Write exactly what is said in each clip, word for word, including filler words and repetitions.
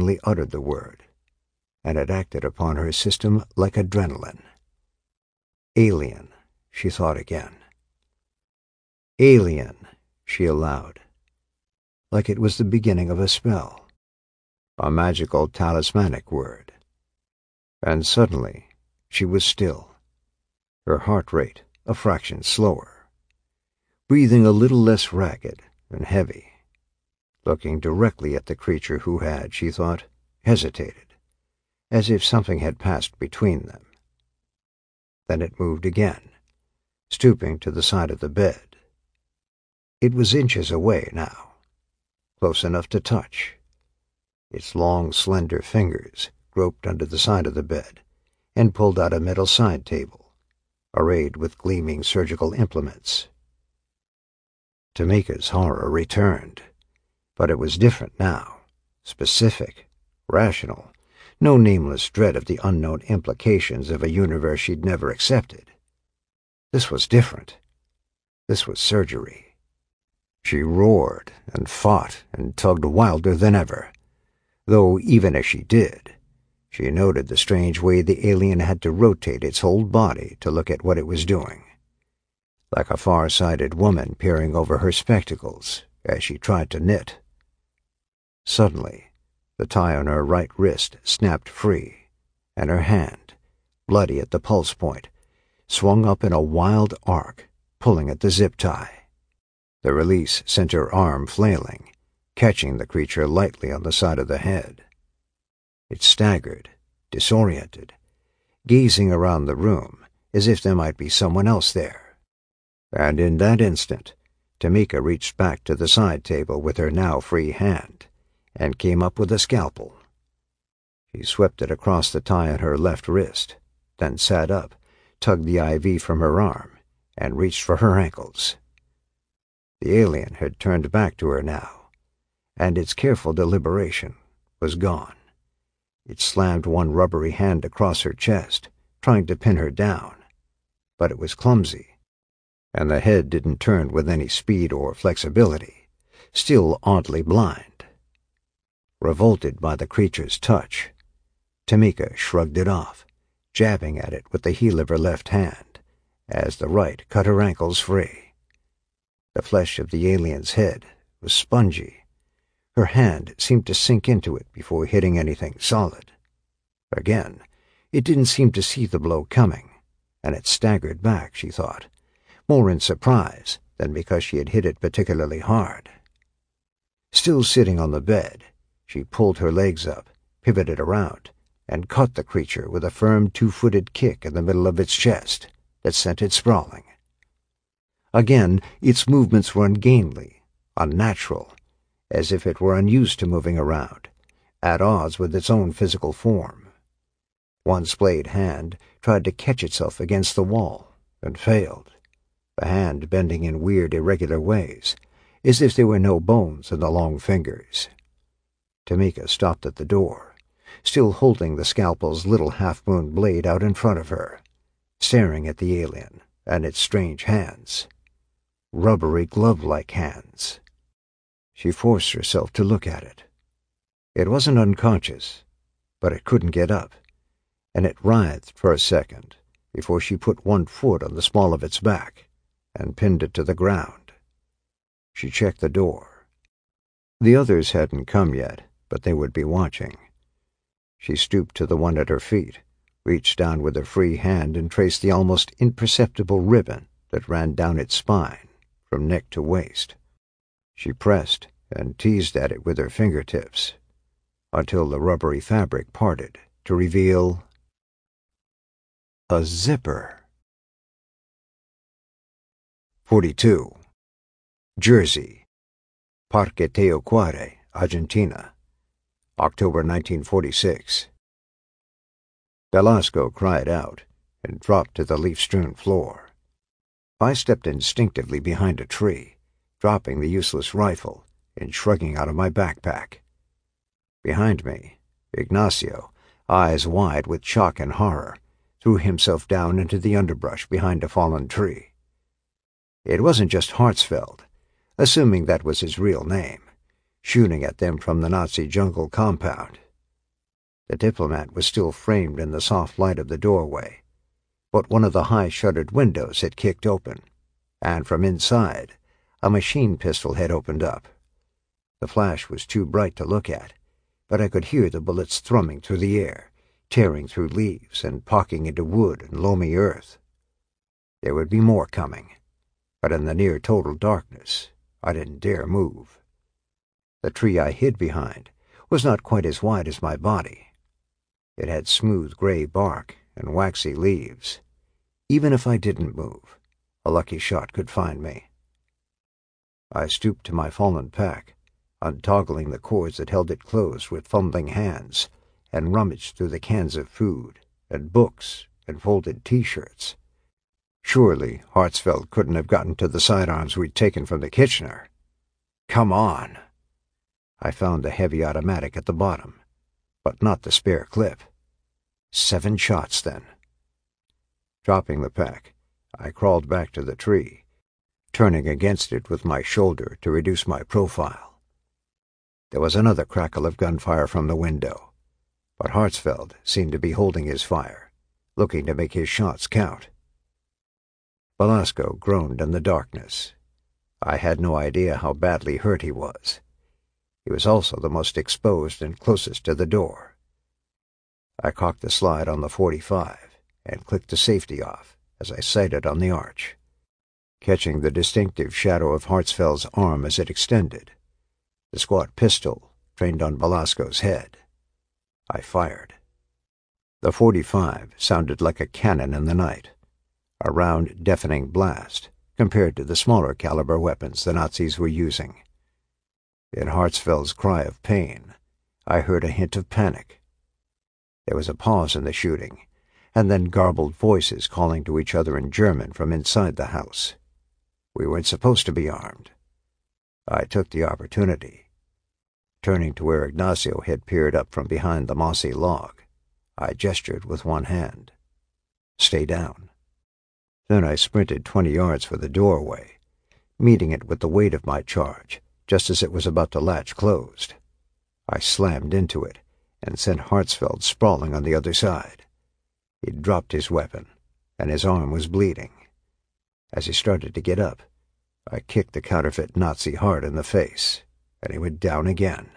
finally uttered the word, and it acted upon her system like adrenaline. Alien, she thought again. Alien, she allowed, like it was the beginning of a spell, a magical talismanic word. And suddenly she was still, her heart rate a fraction slower, breathing a little less ragged and heavy, looking directly at the creature who had, she thought, hesitated, as if something had passed between them. Then it moved again, stooping to the side of the bed. It was inches away now, close enough to touch. Its long, slender fingers groped under the side of the bed and pulled out a metal side table, arrayed with gleaming surgical implements. Tamika's horror returned, but it was different now, specific, rational, no nameless dread of the unknown implications of a universe she'd never accepted. This was different. This was surgery. She roared and fought and tugged wilder than ever, though even as she did, she noted the strange way the alien had to rotate its whole body to look at what it was doing, like a far-sighted woman peering over her spectacles as she tried to knit. Suddenly, the tie on her right wrist snapped free, and her hand, bloody at the pulse point, swung up in a wild arc, pulling at the zip tie. The release sent her arm flailing, catching the creature lightly on the side of the head. It staggered, disoriented, gazing around the room as if there might be someone else there. And in that instant, Tamika reached back to the side table with her now free hand and came up with a scalpel. She swept it across the tie on her left wrist, then sat up, tugged the I V from her arm, and reached for her ankles. The alien had turned back to her now, and its careful deliberation was gone. It slammed one rubbery hand across her chest, trying to pin her down, but it was clumsy, and the head didn't turn with any speed or flexibility, still oddly blind. Revolted by the creature's touch, Tamika shrugged it off, jabbing at it with the heel of her left hand, as the right cut her ankles free. The flesh of the alien's head was spongy. Her hand seemed to sink into it before hitting anything solid. Again, it didn't seem to see the blow coming, and it staggered back, she thought, more in surprise than because she had hit it particularly hard. Still sitting on the bed, she pulled her legs up, pivoted around, and caught the creature with a firm two-footed kick in the middle of its chest that sent it sprawling. Again, its movements were ungainly, unnatural, as if it were unused to moving around, at odds with its own physical form. One splayed hand tried to catch itself against the wall, and failed, the hand bending in weird, irregular ways, as if there were no bones in the long fingers. Tamika stopped at the door, still holding the scalpel's little half-moon blade out in front of her, staring at the alien and its strange hands. Rubbery glove-like hands. She forced herself to look at it. It wasn't unconscious, but it couldn't get up, and it writhed for a second before she put one foot on the small of its back and pinned it to the ground. She checked the door. The others hadn't come yet, but they would be watching. She stooped to the one at her feet, reached down with her free hand and traced the almost imperceptible ribbon that ran down its spine, from neck to waist. She pressed and teased at it with her fingertips, until the rubbery fabric parted to reveal a zipper. forty-two. Jersey, Parque Teocuare, Argentina, October nineteen forty-six. Velasco cried out and dropped to the leaf-strewn floor. I stepped instinctively behind a tree, dropping the useless rifle and shrugging out of my backpack. Behind me, Ignacio, eyes wide with shock and horror, threw himself down into the underbrush behind a fallen tree. It wasn't just Hartsfeld, assuming that was his real name, shooting at them from the Nazi jungle compound. The diplomat was still framed in the soft light of the doorway, but one of the high-shuttered windows had kicked open, and from inside, a machine pistol had opened up. The flash was too bright to look at, but I could hear the bullets thrumming through the air, tearing through leaves and pocking into wood and loamy earth. There would be more coming, but in the near total darkness, I didn't dare move. The tree I hid behind was not quite as wide as my body. It had smooth gray bark and waxy leaves. Even if I didn't move, a lucky shot could find me. I stooped to my fallen pack, untoggling the cords that held it closed with fumbling hands, and rummaged through the cans of food, and books, and folded T-shirts. Surely Hartsfeld couldn't have gotten to the sidearms we'd taken from the Kitchener. Come on! I found the heavy automatic at the bottom, but not the spare clip. Seven shots, then. Dropping the pack, I crawled back to the tree, turning against it with my shoulder to reduce my profile. There was another crackle of gunfire from the window, but Hartsfeld seemed to be holding his fire, looking to make his shots count. Belasco groaned in the darkness. I had no idea how badly hurt he was. He was also the most exposed and closest to the door. I cocked the slide on the forty-five and clicked the safety off as I sighted on the arch, catching the distinctive shadow of Hartsfeld's arm as it extended, the squat pistol trained on Belasco's head. I fired. The forty-five sounded like a cannon in the night, a round, deafening blast compared to the smaller caliber weapons the Nazis were using. In Hartsfeld's cry of pain, I heard a hint of panic. There was a pause in the shooting, and then garbled voices calling to each other in German from inside the house. We weren't supposed to be armed. I took the opportunity. Turning to where Ignacio had peered up from behind the mossy log, I gestured with one hand. Stay down. Then I sprinted twenty yards for the doorway, meeting it with the weight of my charge just as it was about to latch closed. I slammed into it and sent Hartsfeld sprawling on the other side. He'd dropped his weapon, and his arm was bleeding. As he started to get up, I kicked the counterfeit Nazi hard in the face, and he went down again.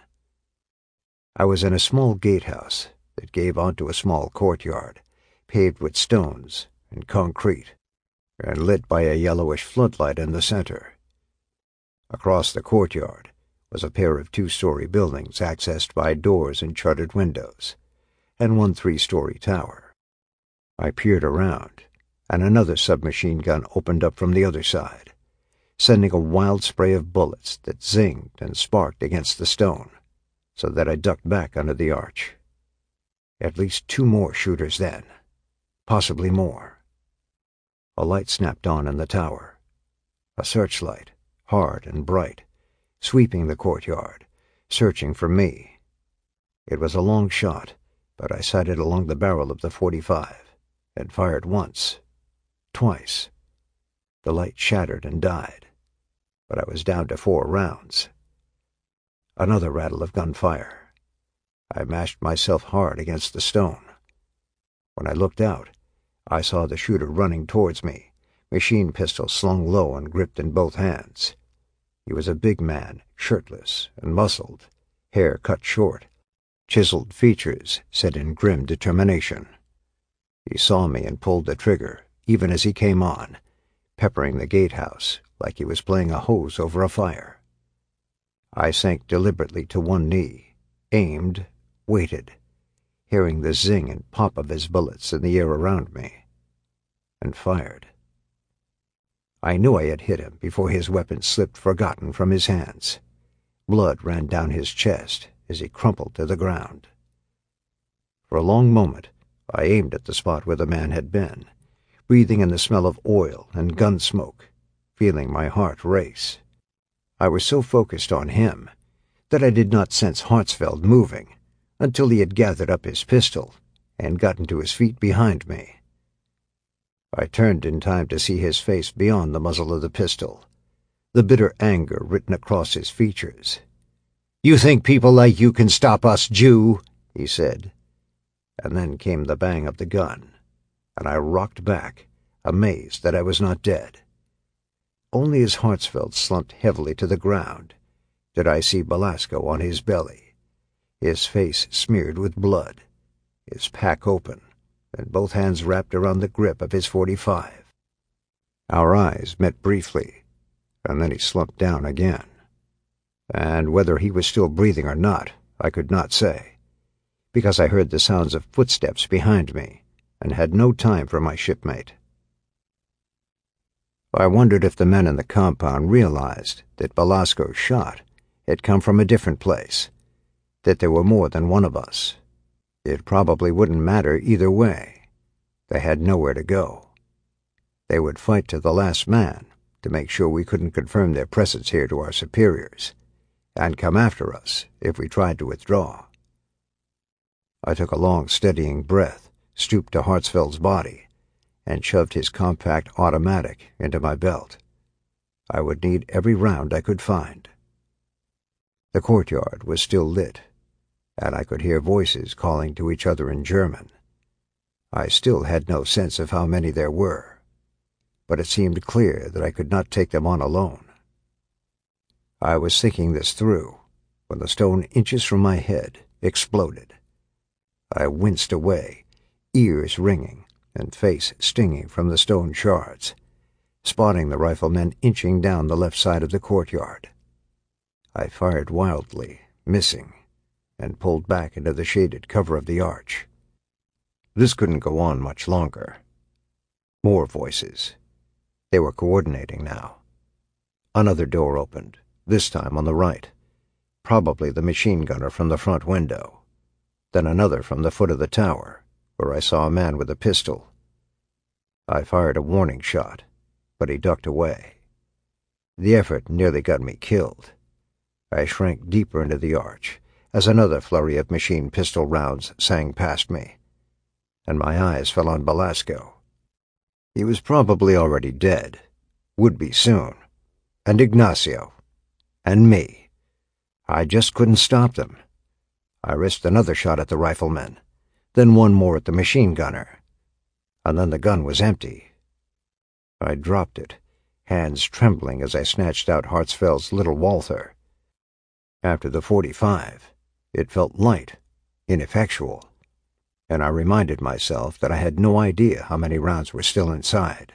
I was in a small gatehouse that gave onto a small courtyard, paved with stones and concrete, and lit by a yellowish floodlight in the center. Across the courtyard was a pair of two-story buildings accessed by doors and shuttered windows, and one three-story tower. I peered around, and another submachine gun opened up from the other side, sending a wild spray of bullets that zinged and sparked against the stone, so that I ducked back under the arch. At least two more shooters then, possibly more. A light snapped on in the tower, a searchlight, hard and bright, sweeping the courtyard, searching for me. It was a long shot, but I sighted along the barrel of the forty-five and fired once, twice. The light shattered and died, but I was down to four rounds. Another rattle of gunfire. I mashed myself hard against the stone. When I looked out, I saw the shooter running towards me, machine pistol slung low and gripped in both hands. He was a big man, shirtless and muscled, hair cut short, chiseled features set in grim determination. He saw me and pulled the trigger, even as he came on, peppering the gatehouse like he was playing a hose over a fire. I sank deliberately to one knee, aimed, waited, hearing the zing and pop of his bullets in the air around me, and fired. I knew I had hit him before his weapon slipped forgotten from his hands. Blood ran down his chest as he crumpled to the ground. For a long moment, I aimed at the spot where the man had been, breathing in the smell of oil and gun smoke, feeling my heart race. I was so focused on him that I did not sense Hartsfeld moving until he had gathered up his pistol and gotten to his feet behind me. I turned in time to see his face beyond the muzzle of the pistol, the bitter anger written across his features. "You think people like you can stop us, Jew?" he said, and then came the bang of the gun, and I rocked back, amazed that I was not dead. Only as Hartsfeld slumped heavily to the ground did I see Belasco on his belly, his face smeared with blood, his pack open, and both hands wrapped around the grip of his forty-five. Our eyes met briefly, and then he slumped down again. And whether he was still breathing or not, I could not say, because I heard the sounds of footsteps behind me and had no time for my shipmate. I wondered if the men in the compound realized that Belasco's shot had come from a different place, that there were more than one of us. It probably wouldn't matter either way. They had nowhere to go. They would fight to the last man to make sure we couldn't confirm their presence here to our superiors, and come after us if we tried to withdraw. I took a long, steadying breath, stooped to Hartsfeld's body, and shoved his compact automatic into my belt. I would need every round I could find. The courtyard was still lit, and I could hear voices calling to each other in German. I still had no sense of how many there were, but it seemed clear that I could not take them on alone. I was thinking this through when the stone inches from my head exploded. I winced away, ears ringing and face stinging from the stone shards, spotting the riflemen inching down the left side of the courtyard. I fired wildly, missing, and pulled back into the shaded cover of the arch. This couldn't go on much longer. More voices. They were coordinating now. Another door opened, this time on the right, probably the machine gunner from the front window. Then another from the foot of the tower, where I saw a man with a pistol. I fired a warning shot, but he ducked away. The effort nearly got me killed. I shrank deeper into the arch as another flurry of machine pistol rounds sang past me, and my eyes fell on Belasco. He was probably already dead, would be soon, and Ignacio, and me. I just couldn't stop them. I risked another shot at the riflemen, then one more at the machine gunner, and then the gun was empty. I dropped it, hands trembling as I snatched out Hartsfeld's little Walther. After the forty-five, it felt light, ineffectual, and I reminded myself that I had no idea how many rounds were still inside.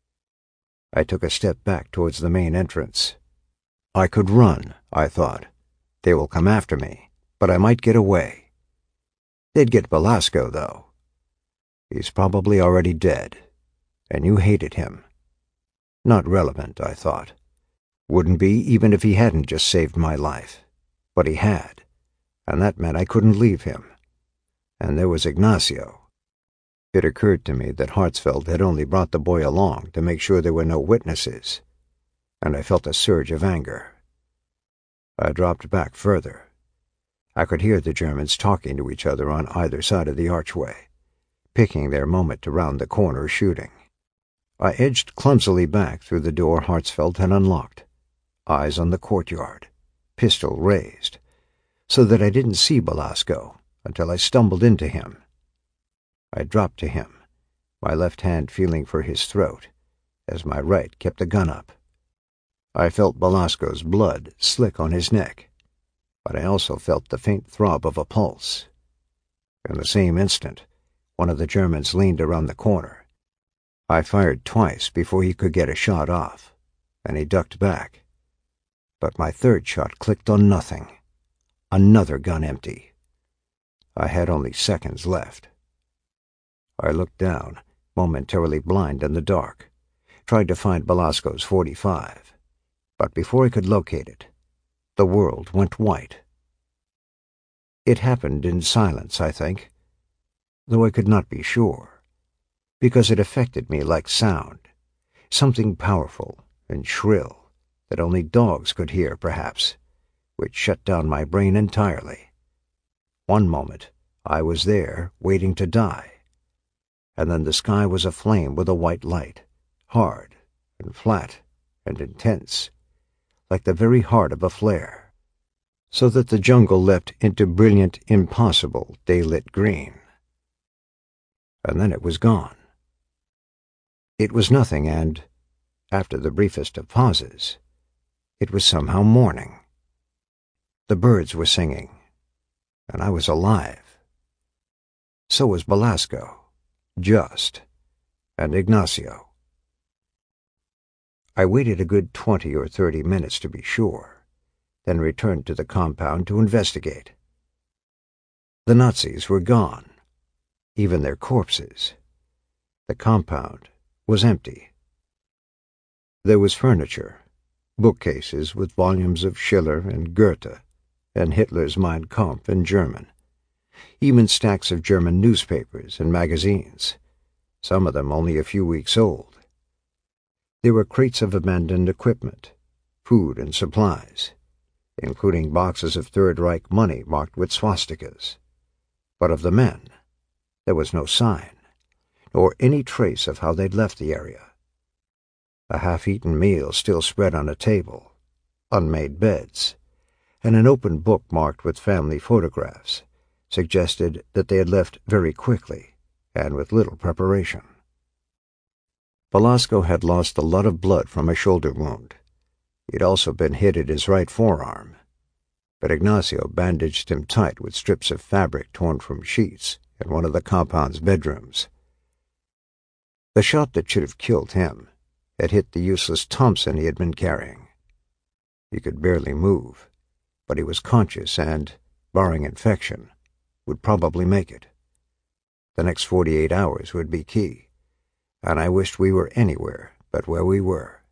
I took a step back towards the main entrance. I could run, I thought. They will come after me, but I might get away. They'd get Belasco, though. He's probably already dead, and you hated him. Not relevant, I thought. Wouldn't be even if he hadn't just saved my life. But he had, and that meant I couldn't leave him. And there was Ignacio. It occurred to me that Hartsfeld had only brought the boy along to make sure there were no witnesses, and I felt a surge of anger. I dropped back further. I could hear the Germans talking to each other on either side of the archway, picking their moment to round the corner shooting. I edged clumsily back through the door Hartsfeld had unlocked, eyes on the courtyard, pistol raised, so that I didn't see Belasco until I stumbled into him. I dropped to him, my left hand feeling for his throat, as my right kept the gun up. I felt Belasco's blood slick on his neck, but I also felt the faint throb of a pulse. In the same instant, one of the Germans leaned around the corner. I fired twice before he could get a shot off, and he ducked back. But my third shot clicked on nothing. Another gun empty. I had only seconds left. I looked down, momentarily blind in the dark, tried to find Belasco's forty-five, but before I could locate it, the world went white. It happened in silence, I think, though I could not be sure, because it affected me like sound, something powerful and shrill that only dogs could hear, perhaps, which shut down my brain entirely. One moment, I was there, waiting to die, and then the sky was aflame with a white light, hard and flat and intense, like the very heart of a flare, so that the jungle leapt into brilliant, impossible, day-lit green. and then it was gone. It was nothing, and, after the briefest of pauses, it was somehow morning. The birds were singing, and I was alive. So was Belasco, Just, and Ignacio. I waited a good twenty or thirty minutes to be sure, then returned to the compound to investigate. The Nazis were gone, even their corpses. The compound was empty. There was furniture, bookcases with volumes of Schiller and Goethe and Hitler's Mein Kampf in German, even stacks of German newspapers and magazines, some of them only a few weeks old. There were crates of abandoned equipment, food and supplies, including boxes of Third Reich money marked with swastikas. But of the men, there was no sign, nor any trace of how they'd left the area. A half-eaten meal still spread on a table, unmade beds, and an open book marked with family photographs suggested that they had left very quickly and with little preparation. Belasco had lost a lot of blood from a shoulder wound. He'd also been hit at his right forearm, but Ignacio bandaged him tight with strips of fabric torn from sheets in one of the compound's bedrooms. The shot that should have killed him had hit the useless Thompson he had been carrying. He could barely move, but he was conscious and, barring infection, would probably make it. The next forty-eight hours would be key, and I wished we were anywhere but where we were.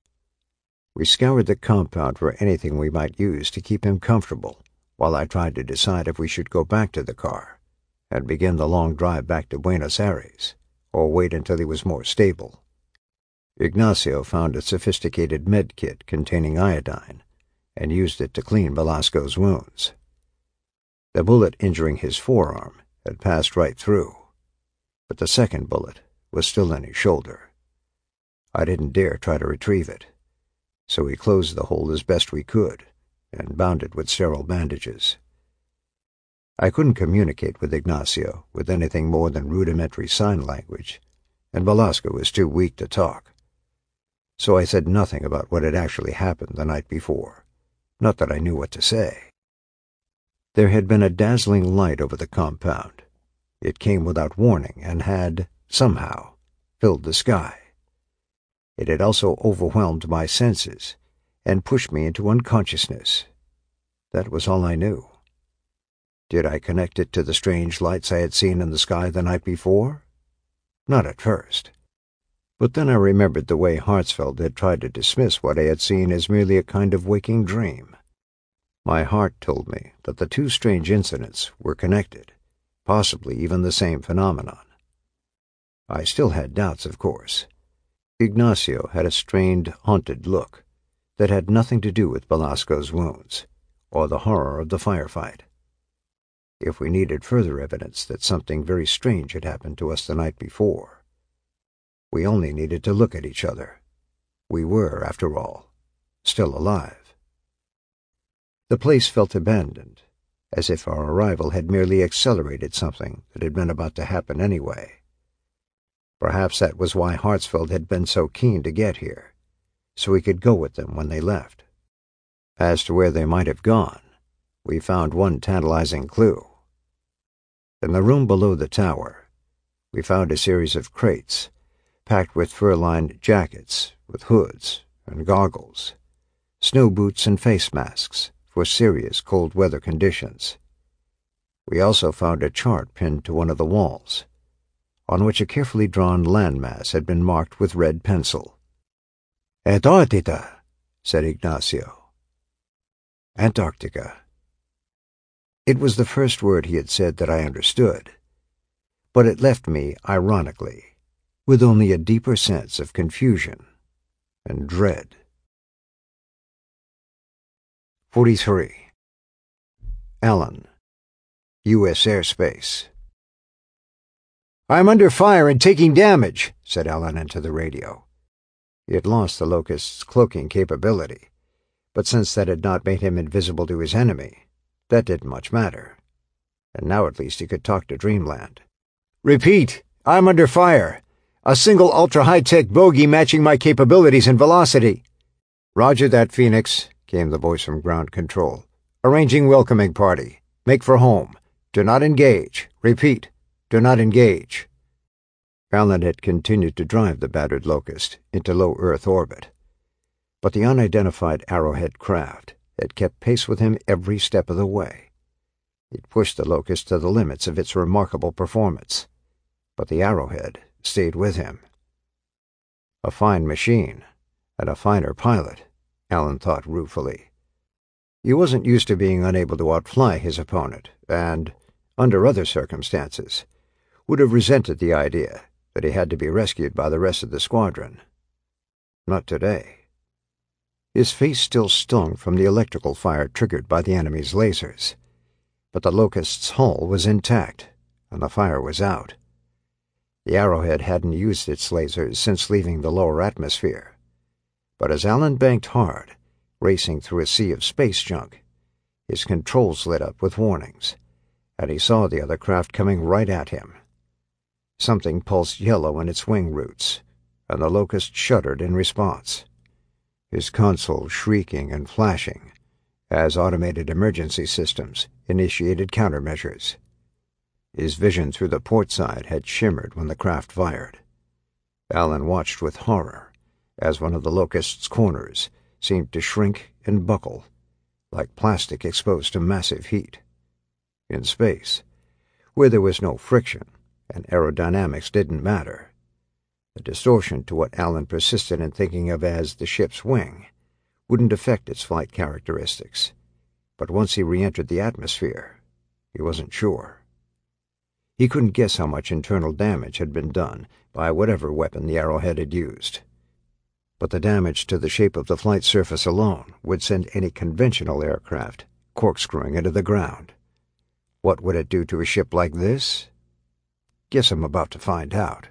We scoured the compound for anything we might use to keep him comfortable, while I tried to decide if we should go back to the car and begin the long drive back to Buenos Aires, or wait until he was more stable. Ignacio found a sophisticated med kit containing iodine and used it to clean Belasco's wounds. The bullet injuring his forearm had passed right through, but the second bullet was still in his shoulder. I didn't dare try to retrieve it, so we closed the hole as best we could and bound it with sterile bandages. I couldn't communicate with Ignacio with anything more than rudimentary sign language, and Belasco was too weak to talk. So I said nothing about what had actually happened the night before, not that I knew what to say. There had been a dazzling light over the compound. It came without warning and had, somehow, filled the sky. It had also overwhelmed my senses and pushed me into unconsciousness. That was all I knew. Did I connect it to the strange lights I had seen in the sky the night before? Not at first. But then I remembered the way Hartsfeld had tried to dismiss what I had seen as merely a kind of waking dream. My heart told me that the two strange incidents were connected, possibly even the same phenomenon. I still had doubts, of course. Ignacio had a strained, haunted look that had nothing to do with Belasco's wounds or the horror of the firefight. If we needed further evidence that something very strange had happened to us the night before, we only needed to look at each other. We were, after all, still alive. The place felt abandoned, as if our arrival had merely accelerated something that had been about to happen anyway. Perhaps that was why Hartsfeld had been so keen to get here, so he could go with them when they left. As to where they might have gone, we found one tantalizing clue. In the room below the tower, we found a series of crates packed with fur-lined jackets with hoods and goggles, snow boots and face masks for serious cold weather conditions. We also found a chart pinned to one of the walls, on which a carefully drawn landmass had been marked with red pencil. "Antarctica," said Ignacio. Antarctica. It was the first word he had said that I understood, but it left me, ironically, with only a deeper sense of confusion and dread. forty-three. Allen, U S airspace. "I'm under fire and taking damage," said Allen into the radio. He had lost the Locust's cloaking capability, but since that had not made him invisible to his enemy, that didn't much matter. And now at least he could talk to Dreamland. "Repeat," I'm under fire. A single ultra-high-tech bogey matching my capabilities and velocity." "Roger that, Phoenix," came the voice from ground control. "Arranging welcoming party. Make for home. Do not engage. Repeat, do not engage." Allen had continued to drive the battered Locust into low Earth orbit. But the unidentified Arrowhead craft had kept pace with him every step of the way. It pushed the Locust to the limits of its remarkable performance. But the Arrowhead stayed with him. A fine machine, and a finer pilot, Allen thought ruefully. He wasn't used to being unable to outfly his opponent, and, under other circumstances, would have resented the idea that he had to be rescued by the rest of the squadron. Not today. His face still stung from the electrical fire triggered by the enemy's lasers, but the Locust's hull was intact, and the fire was out. The Arrowhead hadn't used its lasers since leaving the lower atmosphere, but as Allen banked hard, racing through a sea of space junk, his controls lit up with warnings, and he saw the other craft coming right at him. Something pulsed yellow in its wing roots, and the Locust shuddered in response, his console shrieking and flashing as automated emergency systems initiated countermeasures. His vision through the port side had shimmered when the craft fired. Allen watched with horror as one of the Locust's corners seemed to shrink and buckle, like plastic exposed to massive heat. In space, where there was no friction and aerodynamics didn't matter, the distortion to what Allen persisted in thinking of as the ship's wing wouldn't affect its flight characteristics, but once he re-entered the atmosphere, he wasn't sure. He couldn't guess how much internal damage had been done by whatever weapon the Arrowhead had used, but the damage to the shape of the flight surface alone would send any conventional aircraft corkscrewing into the ground. What would it do to a ship like this? Guess I'm about to find out.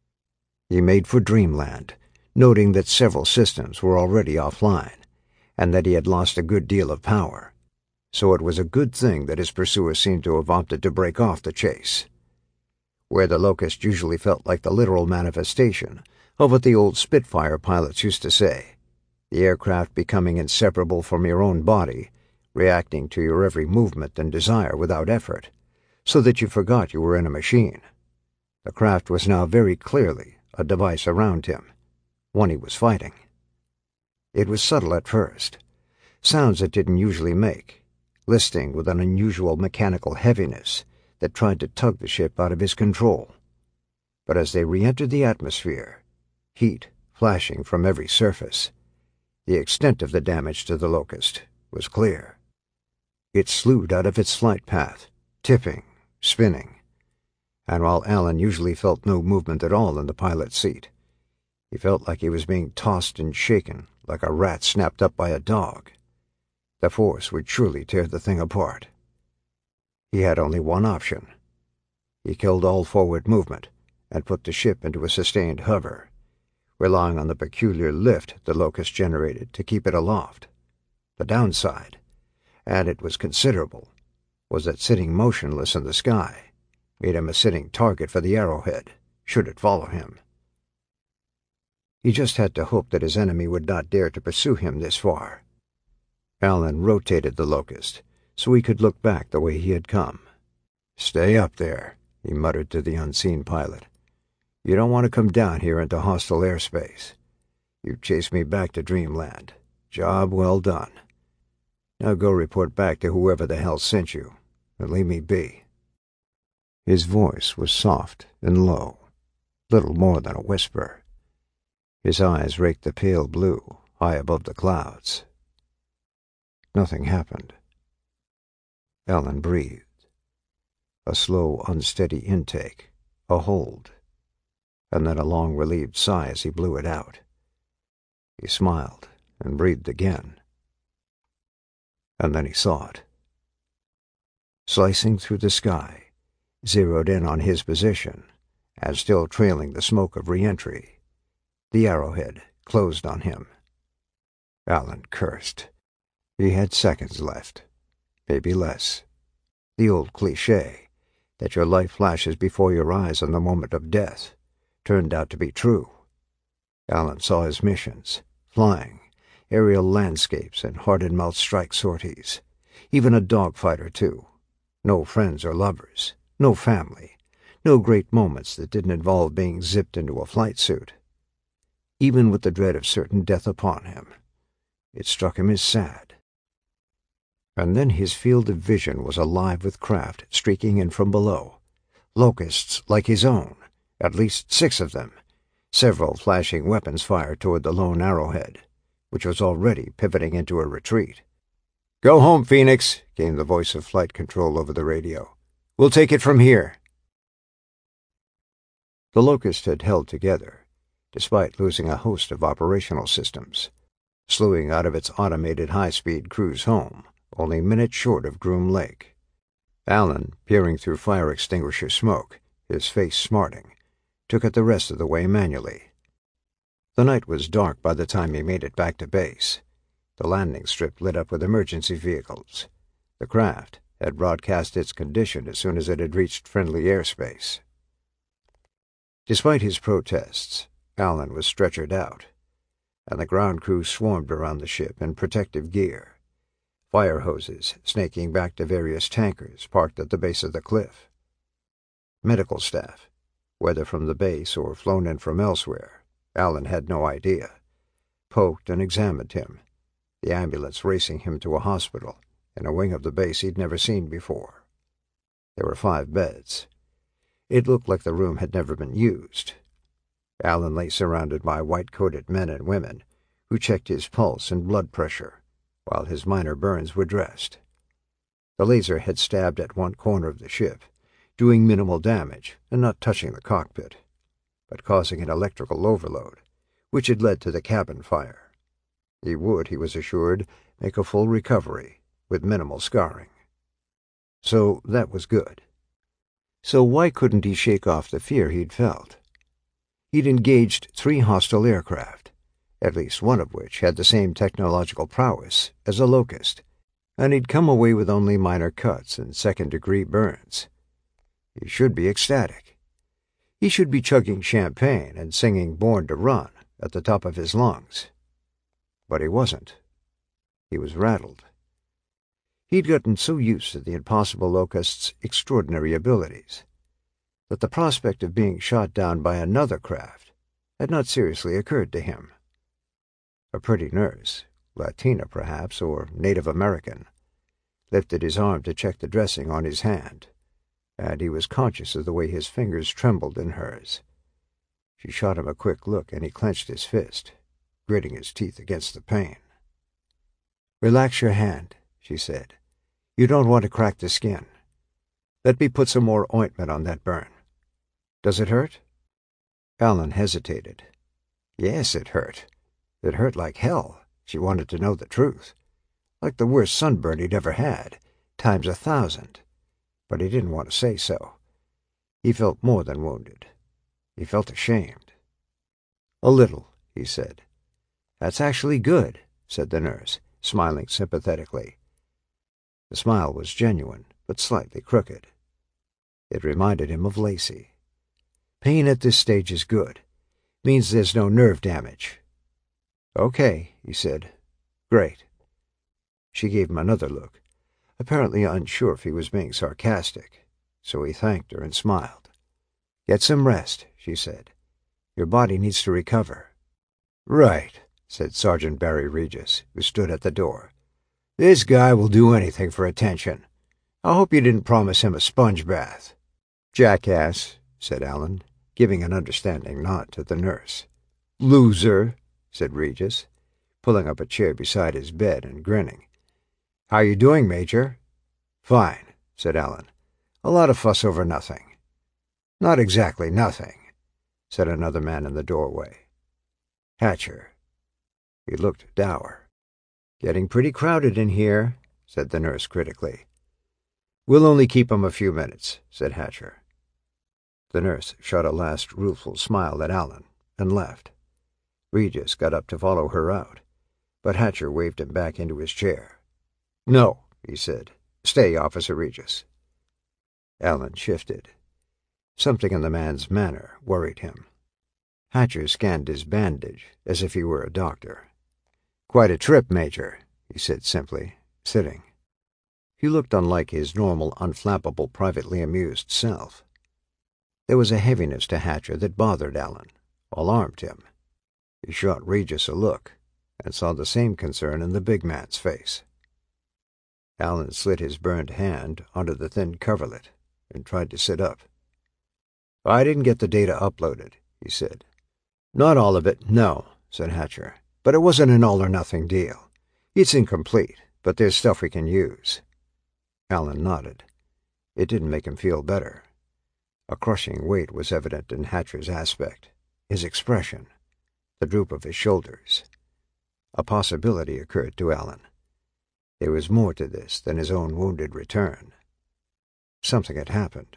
He made for Dreamland, noting that several systems were already offline, and that he had lost a good deal of power, so it was a good thing that his pursuer seemed to have opted to break off the chase. Where the Locust usually felt like the literal manifestation of what the old Spitfire pilots used to say, the aircraft becoming inseparable from your own body, reacting to your every movement and desire without effort, so that you forgot you were in a machine. The craft was now very clearly a device around him, one he was fighting. It was subtle at first, sounds it didn't usually make, listing with an unusual mechanical heaviness that tried to tug the ship out of his control. But as they re-entered the atmosphere, heat flashing from every surface, the extent of the damage to the Locust was clear. It slewed out of its flight path, tipping, spinning, and while Allen usually felt no movement at all in the pilot's seat, he felt like he was being tossed and shaken like a rat snapped up by a dog. The force would surely tear the thing apart. He had only one option. He killed all forward movement and put the ship into a sustained hover, relying on the peculiar lift the Locust generated to keep it aloft. The downside, and it was considerable, was that sitting motionless in the sky made him a sitting target for the Arrowhead, should it follow him. He just had to hope that his enemy would not dare to pursue him this far. Allen rotated the Locust so he could look back the way he had come. "Stay up there," he muttered to the unseen pilot. "You don't want to come down here into hostile airspace. You've chased me back to Dreamland. Job well done. Now go report back to whoever the hell sent you, and leave me be." His voice was soft and low, little more than a whisper. His eyes raked the pale blue high above the clouds. Nothing happened. Allen breathed. A slow, unsteady intake, a hold, and then a long, relieved sigh as he blew it out. He smiled and breathed again. And then he saw it. Slicing through the sky, zeroed in on his position, and still trailing the smoke of re-entry, the Arrowhead closed on him. Allen cursed. He had seconds left, maybe less. The old cliché that your life flashes before your eyes on the moment of death, turned out to be true. Alan saw his missions, flying, aerial landscapes, and heart-and-mouth strike sorties. Even a dogfight or two. No friends or lovers. No family. No great moments that didn't involve being zipped into a flight suit. Even with the dread of certain death upon him, it struck him as sad. And then his field of vision was alive with craft streaking in from below. Locusts like his own, at least six of them, several flashing weapons fired toward the lone arrowhead, which was already pivoting into a retreat. "Go home, Phoenix," came the voice of flight control over the radio. "We'll take it from here." The Locust had held together, despite losing a host of operational systems, slewing out of its automated high-speed cruise home, only minutes short of Groom Lake. Alan, peering through fire extinguisher smoke, his face smarting, took it the rest of the way manually. The night was dark by the time he made it back to base. The landing strip lit up with emergency vehicles. The craft had broadcast its condition as soon as it had reached friendly airspace. Despite his protests, Alan was stretchered out, and the ground crew swarmed around the ship in protective gear, fire hoses snaking back to various tankers parked at the base of the cliff. Medical staff, whether from the base or flown in from elsewhere, Alan had no idea, poked and examined him, the ambulance racing him to a hospital in a wing of the base he'd never seen before. There were five beds. It looked like the room had never been used. Alan lay surrounded by white-coated men and women who checked his pulse and blood pressure, while his minor burns were dressed. The laser had stabbed at one corner of the ship, doing minimal damage and not touching the cockpit, but causing an electrical overload, which had led to the cabin fire. He would, he was assured, make a full recovery, with minimal scarring. So that was good. So why couldn't he shake off the fear he'd felt? He'd engaged three hostile aircraft, at least one of which had the same technological prowess as a Locust, and he'd come away with only minor cuts and second-degree burns. He should be ecstatic. He should be chugging champagne and singing Born to Run at the top of his lungs. But he wasn't. He was rattled. He'd gotten so used to the impossible Locust's extraordinary abilities that the prospect of being shot down by another craft had not seriously occurred to him. A pretty nurse, Latina perhaps, or Native American, lifted his arm to check the dressing on his hand, and he was conscious of the way his fingers trembled in hers. She shot him a quick look, and he clenched his fist, gritting his teeth against the pain. "Relax your hand," she said. "You don't want to crack the skin. Let me put some more ointment on that burn. Does it hurt?" Alan hesitated. Yes, it hurt. It hurt like hell. She wanted to know the truth. Like the worst sunburn he'd ever had, times a thousand. But he didn't want to say so. He felt more than wounded. He felt ashamed. "A little," he said. "That's actually good," said the nurse, smiling sympathetically. The smile was genuine, but slightly crooked. It reminded him of Lacey. "Pain at this stage is good. Means there's no nerve damage." "Okay," he said. "Great." She gave him another look, apparently unsure if he was being sarcastic, so he thanked her and smiled. "Get some rest," she said. "Your body needs to recover." "Right," said Sergeant Barry Regis, who stood at the door. "This guy will do anything for attention. I hope you didn't promise him a sponge bath." "Jackass," said Alan, giving an understanding nod to the nurse. "Loser," said Regis, pulling up a chair beside his bed and grinning. "How you doing, Major?" "Fine," said Alan. "A lot of fuss over nothing." "Not exactly nothing," said another man in the doorway. Hatcher. He looked dour. "Getting pretty crowded in here," said the nurse critically. "We'll only keep him a few minutes," said Hatcher. The nurse shot a last rueful smile at Alan and left. Regis got up to follow her out, but Hatcher waved him back into his chair. "No," he said. "Stay, Officer Regis." Allen shifted. Something in the man's manner worried him. Hatcher scanned his bandage as if he were a doctor. "Quite a trip, Major," he said simply, sitting. He looked unlike his normal, unflappable, privately amused self. There was a heaviness to Hatcher that bothered Allen, alarmed him. He shot Regis a look, and saw the same concern in the big man's face. Allen slid his burned hand onto the thin coverlet and tried to sit up. "I didn't get the data uploaded," he said. "Not all of it, no," said Hatcher. "But it wasn't an all-or-nothing deal. It's incomplete, but there's stuff we can use." Allen nodded. It didn't make him feel better. A crushing weight was evident in Hatcher's aspect, his expression, the droop of his shoulders. A possibility occurred to Allen. There was more to this than his own wounded return. Something had happened.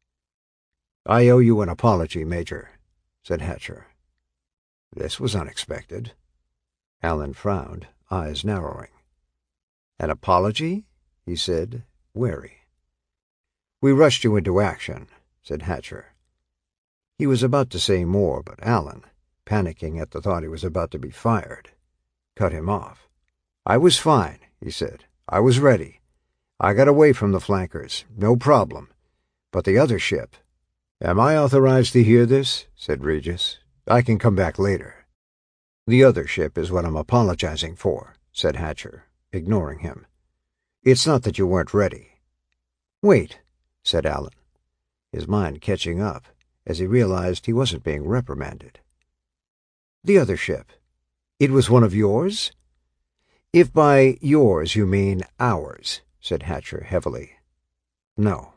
"I owe you an apology, Major," said Hatcher. This was unexpected. Allen frowned, eyes narrowing. "An apology?" he said, wary. "We rushed you into action," said Hatcher. He was about to say more, but Allen, panicking at the thought he was about to be fired, cut him off. "I was fine," he said. "I was ready. I got away from the flankers, no problem. But the other ship—" "Am I authorized to hear this?" said Regis. "I can come back later." "The other ship is what I'm apologizing for," said Hatcher, ignoring him. "It's not that you weren't ready." "Wait," said Allen, his mind catching up as he realized he wasn't being reprimanded. "The other ship. It was one of yours?" "If by yours you mean ours," said Hatcher heavily. "No."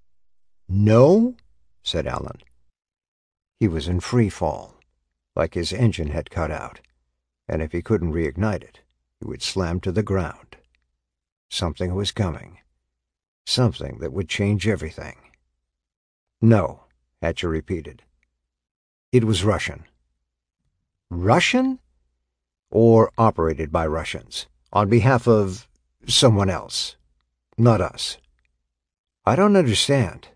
"No?" said Allen. He was in free fall, like his engine had cut out, and if he couldn't reignite it, he would slam to the ground. Something was coming. Something that would change everything. "No," Hatcher repeated. "It was Russian." "Russian?" "Or operated by Russians, on behalf of someone else. Not us." "I don't understand."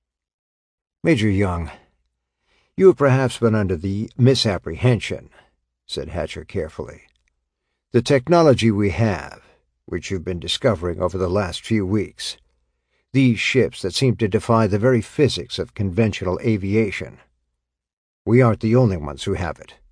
"Major Young, you have perhaps been under the misapprehension," said Hatcher carefully. "The technology we have, which you've been discovering over the last few weeks, these ships that seem to defy the very physics of conventional aviation, we aren't the only ones who have it.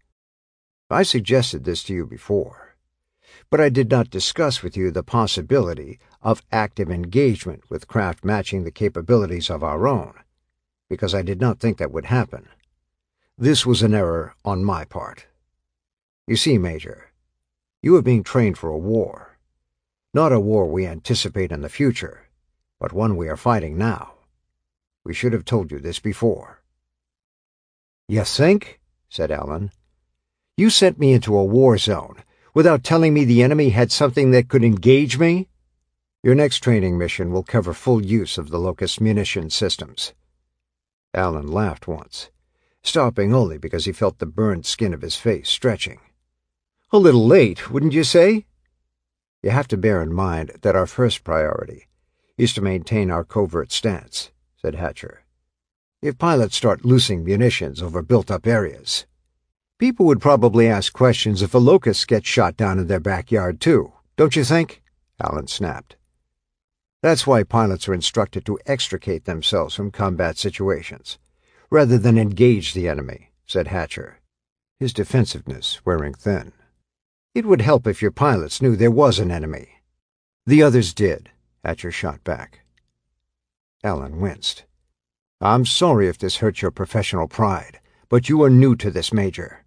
I suggested this to you before, but I did not discuss with you the possibility of active engagement with craft matching the capabilities of our own, because I did not think that would happen. This was an error on my part. You see, Major, you are being trained for a war. Not a war we anticipate in the future, but one we are fighting now. We should have told you this before." "You think?" said Allen. "You sent me into a war zone without telling me the enemy had something that could engage me? Your next training mission will cover full use of the Locust munition systems." Allen laughed once, stopping only because he felt the burned skin of his face stretching. "A little late, wouldn't you say?" "You have to bear in mind that our first priority is to maintain our covert stance," said Hatcher. "If pilots start loosing munitions over built-up areas, people would probably ask questions if a locust gets shot down in their backyard, too, don't you think?" Allen snapped. "That's why pilots are instructed to extricate themselves from combat situations, rather than engage the enemy," said Hatcher, his defensiveness wearing thin. "It would help if your pilots knew there was an enemy." "The others did," Hatcher shot back. Allen winced. "I'm sorry if this hurts your professional pride, but you are new to this, Major.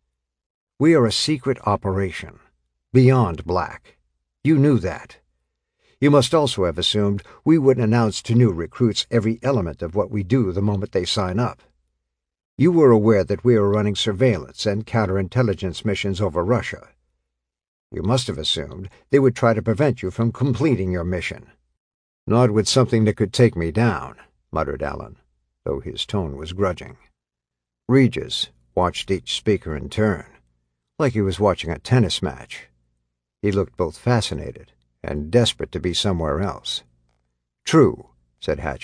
We are a secret operation, beyond black. You knew that. You must also have assumed we would announce to new recruits every element of what we do the moment they sign up. You were aware that we are running surveillance and counterintelligence missions over Russia. You must have assumed they would try to prevent you from completing your mission." "Not with something that could take me down," muttered Allen, though his tone was grudging. Regis watched each speaker in turn, like he was watching a tennis match. He looked both fascinated and desperate to be somewhere else. "True," said Hatcher,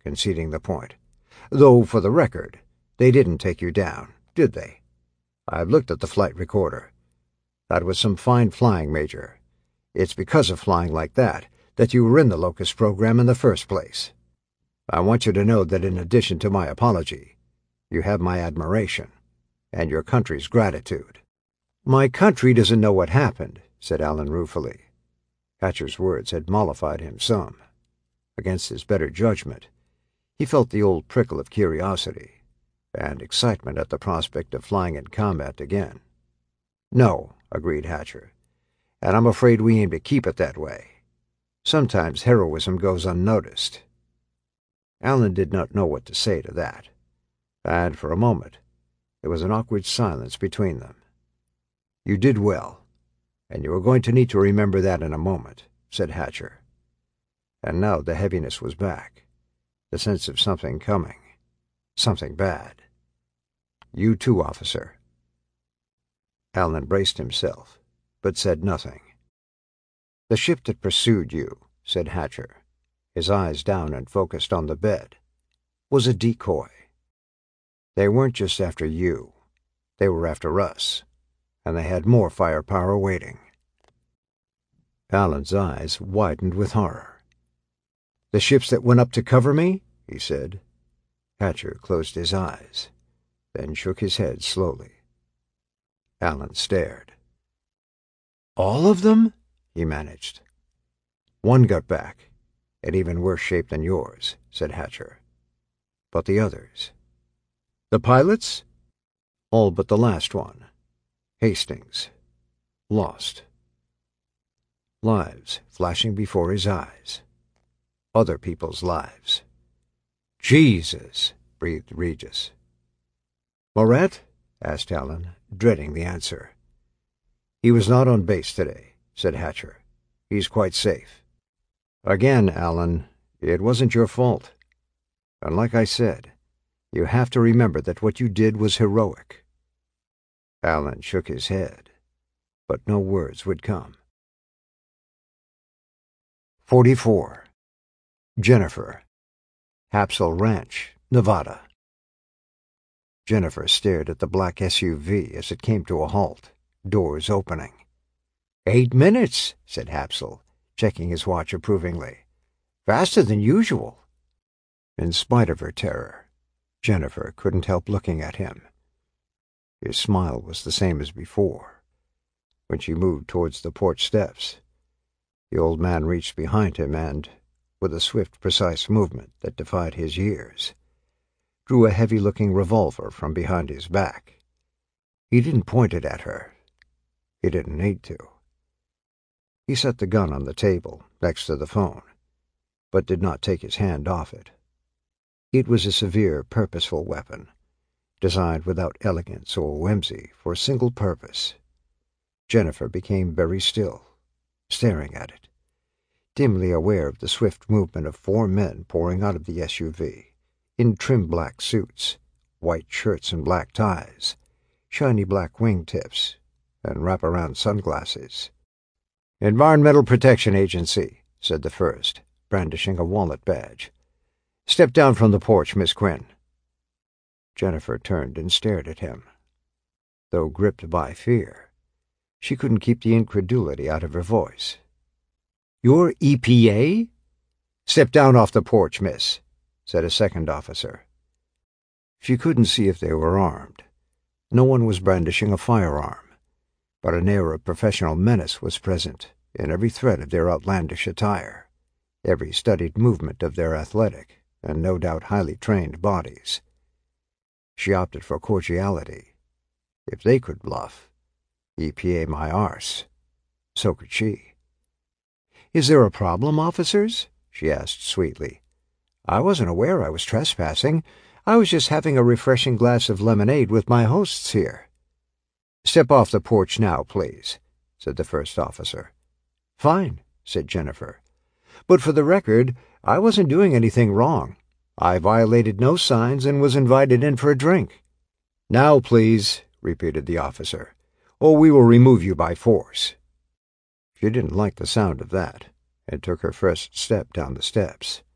conceding the point. "Though, for the record, they didn't take you down, did they? I've looked at the flight recorder. That was some fine flying, Major. It's because of flying like that that you were in the Locust program in the first place. I want you to know that in addition to my apology, you have my admiration and your country's gratitude." "My country doesn't know what happened," said Allen ruefully. Hatcher's words had mollified him some. Against his better judgment, he felt the old prickle of curiosity and excitement at the prospect of flying in combat again. "No," agreed Hatcher, "and I'm afraid we aim to keep it that way. Sometimes heroism goes unnoticed." Allen did not know what to say to that, and for a moment there was an awkward silence between them. "You did well, and you are going to need to remember that in a moment," said Hatcher. And now the heaviness was back, the sense of something coming, something bad. "You too, officer." Allen braced himself, but said nothing. "The ship that pursued you," said Hatcher, his eyes down and focused on the bed, "was a decoy. They weren't just after you. They were after us, and they had more firepower waiting." Allen's eyes widened with horror. "The ships that went up to cover me?" he said. Hatcher closed his eyes, then shook his head slowly. Allen stared. "All of them?" he managed. "One got back, in even worse shape than yours," said Hatcher. "But the others?" "The pilots?" "All but the last one. Hastings. Lost." Lives flashing before his eyes. Other people's lives. "Jesus!" breathed Regis. "Moret?" asked Allen, dreading the answer. "He was not on base today," said Hatcher. "He's quite safe. Again, Allen, it wasn't your fault. And like I said, you have to remember that what you did was heroic." Allen shook his head, but no words would come. Forty-four. Jennifer. Hapsel Ranch, Nevada. Jennifer stared at the black S U V as it came to a halt, doors opening. "Eight minutes," said Hapsel, checking his watch approvingly. "Faster than usual." In spite of her terror, Jennifer couldn't help looking at him. His smile was the same as before. When she moved towards the porch steps, the old man reached behind him and, with a swift, precise movement that defied his years, drew a heavy-looking revolver from behind his back. He didn't point it at her. He didn't need to. He set the gun on the table, next to the phone, but did not take his hand off it. It was a severe, purposeful weapon, designed without elegance or whimsy for a single purpose. Jennifer became very still, staring at it, dimly aware of the swift movement of four men pouring out of the S U V, in trim black suits, white shirts and black ties, shiny black wingtips, and wraparound sunglasses. "Environmental Protection Agency," said the first, brandishing a wallet badge. "Step down from the porch, Miss Quinn." Jennifer turned and stared at him. Though gripped by fear, she couldn't keep the incredulity out of her voice. "You're E P A?" "Step down off the porch, miss," said a second officer. She couldn't see if they were armed. No one was brandishing a firearm, but an air of professional menace was present in every thread of their outlandish attire, every studied movement of their athletic and no doubt highly trained bodies. She opted for cordiality. If they could bluff, E P A my arse, so could she. "Is there a problem, officers?" she asked sweetly. "I wasn't aware I was trespassing. I was just having a refreshing glass of lemonade with my hosts here." "Step off the porch now, please," said the first officer. "Fine," said Jennifer. "But for the record, I wasn't doing anything wrong. I violated no signs and was invited in for a drink." "Now, please," repeated the officer, "or we will remove you by force." She didn't like the sound of that, and took her first step down the steps.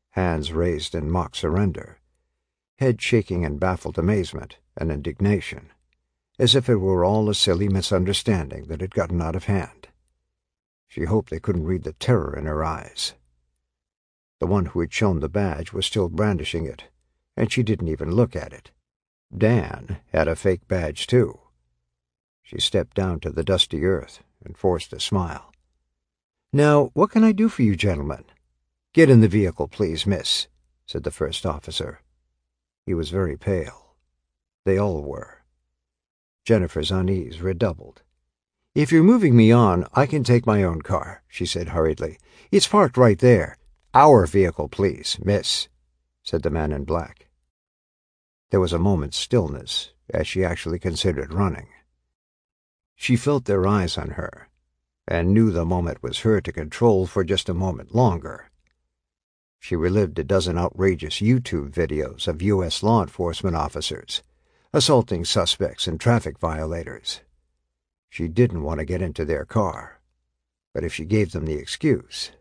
hands raised in mock surrender, head shaking in baffled amazement and indignation, as if it were all a silly misunderstanding that had gotten out of hand. She hoped they couldn't read the terror in her eyes. The one who had shown the badge was still brandishing it, and she didn't even look at it. Dan had a fake badge, too. She stepped down to the dusty earth and forced a smile. "Now, what can I do for you gentlemen?" "Get in the vehicle, please, miss," said the first officer. He was very pale. They all were. Jennifer's unease redoubled. "If you're moving me on, I can take my own car," she said hurriedly. "It's parked right there." "Our vehicle, please, miss," said the man in black. There was a moment's stillness as she actually considered running. She felt their eyes on her, and knew the moment was her to control for just a moment longer. She relived a dozen outrageous YouTube videos of U S law enforcement officers assaulting suspects and traffic violators. She didn't want to get into their car, but if she gave them the excuse...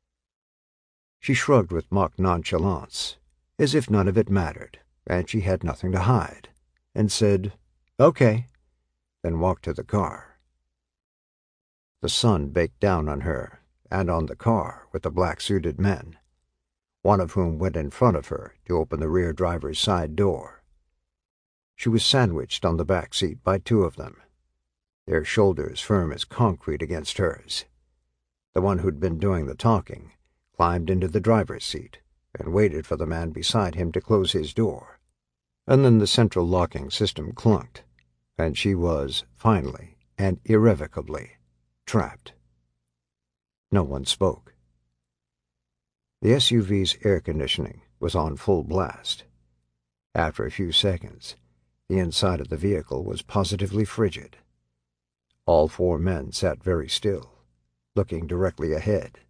She shrugged with mock nonchalance, as if none of it mattered, and she had nothing to hide, and said, "Okay," then walked to the car. The sun baked down on her and on the car with the black-suited men, one of whom went in front of her to open the rear driver's side door. She was sandwiched on the back seat by two of them, their shoulders firm as concrete against hers. The one who'd been doing the talking climbed into the driver's seat and waited for the man beside him to close his door, and then the central locking system clunked, and she was, finally and irrevocably, trapped. No one spoke. The S U V's air conditioning was on full blast. After a few seconds, the inside of the vehicle was positively frigid. All four men sat very still, looking directly ahead.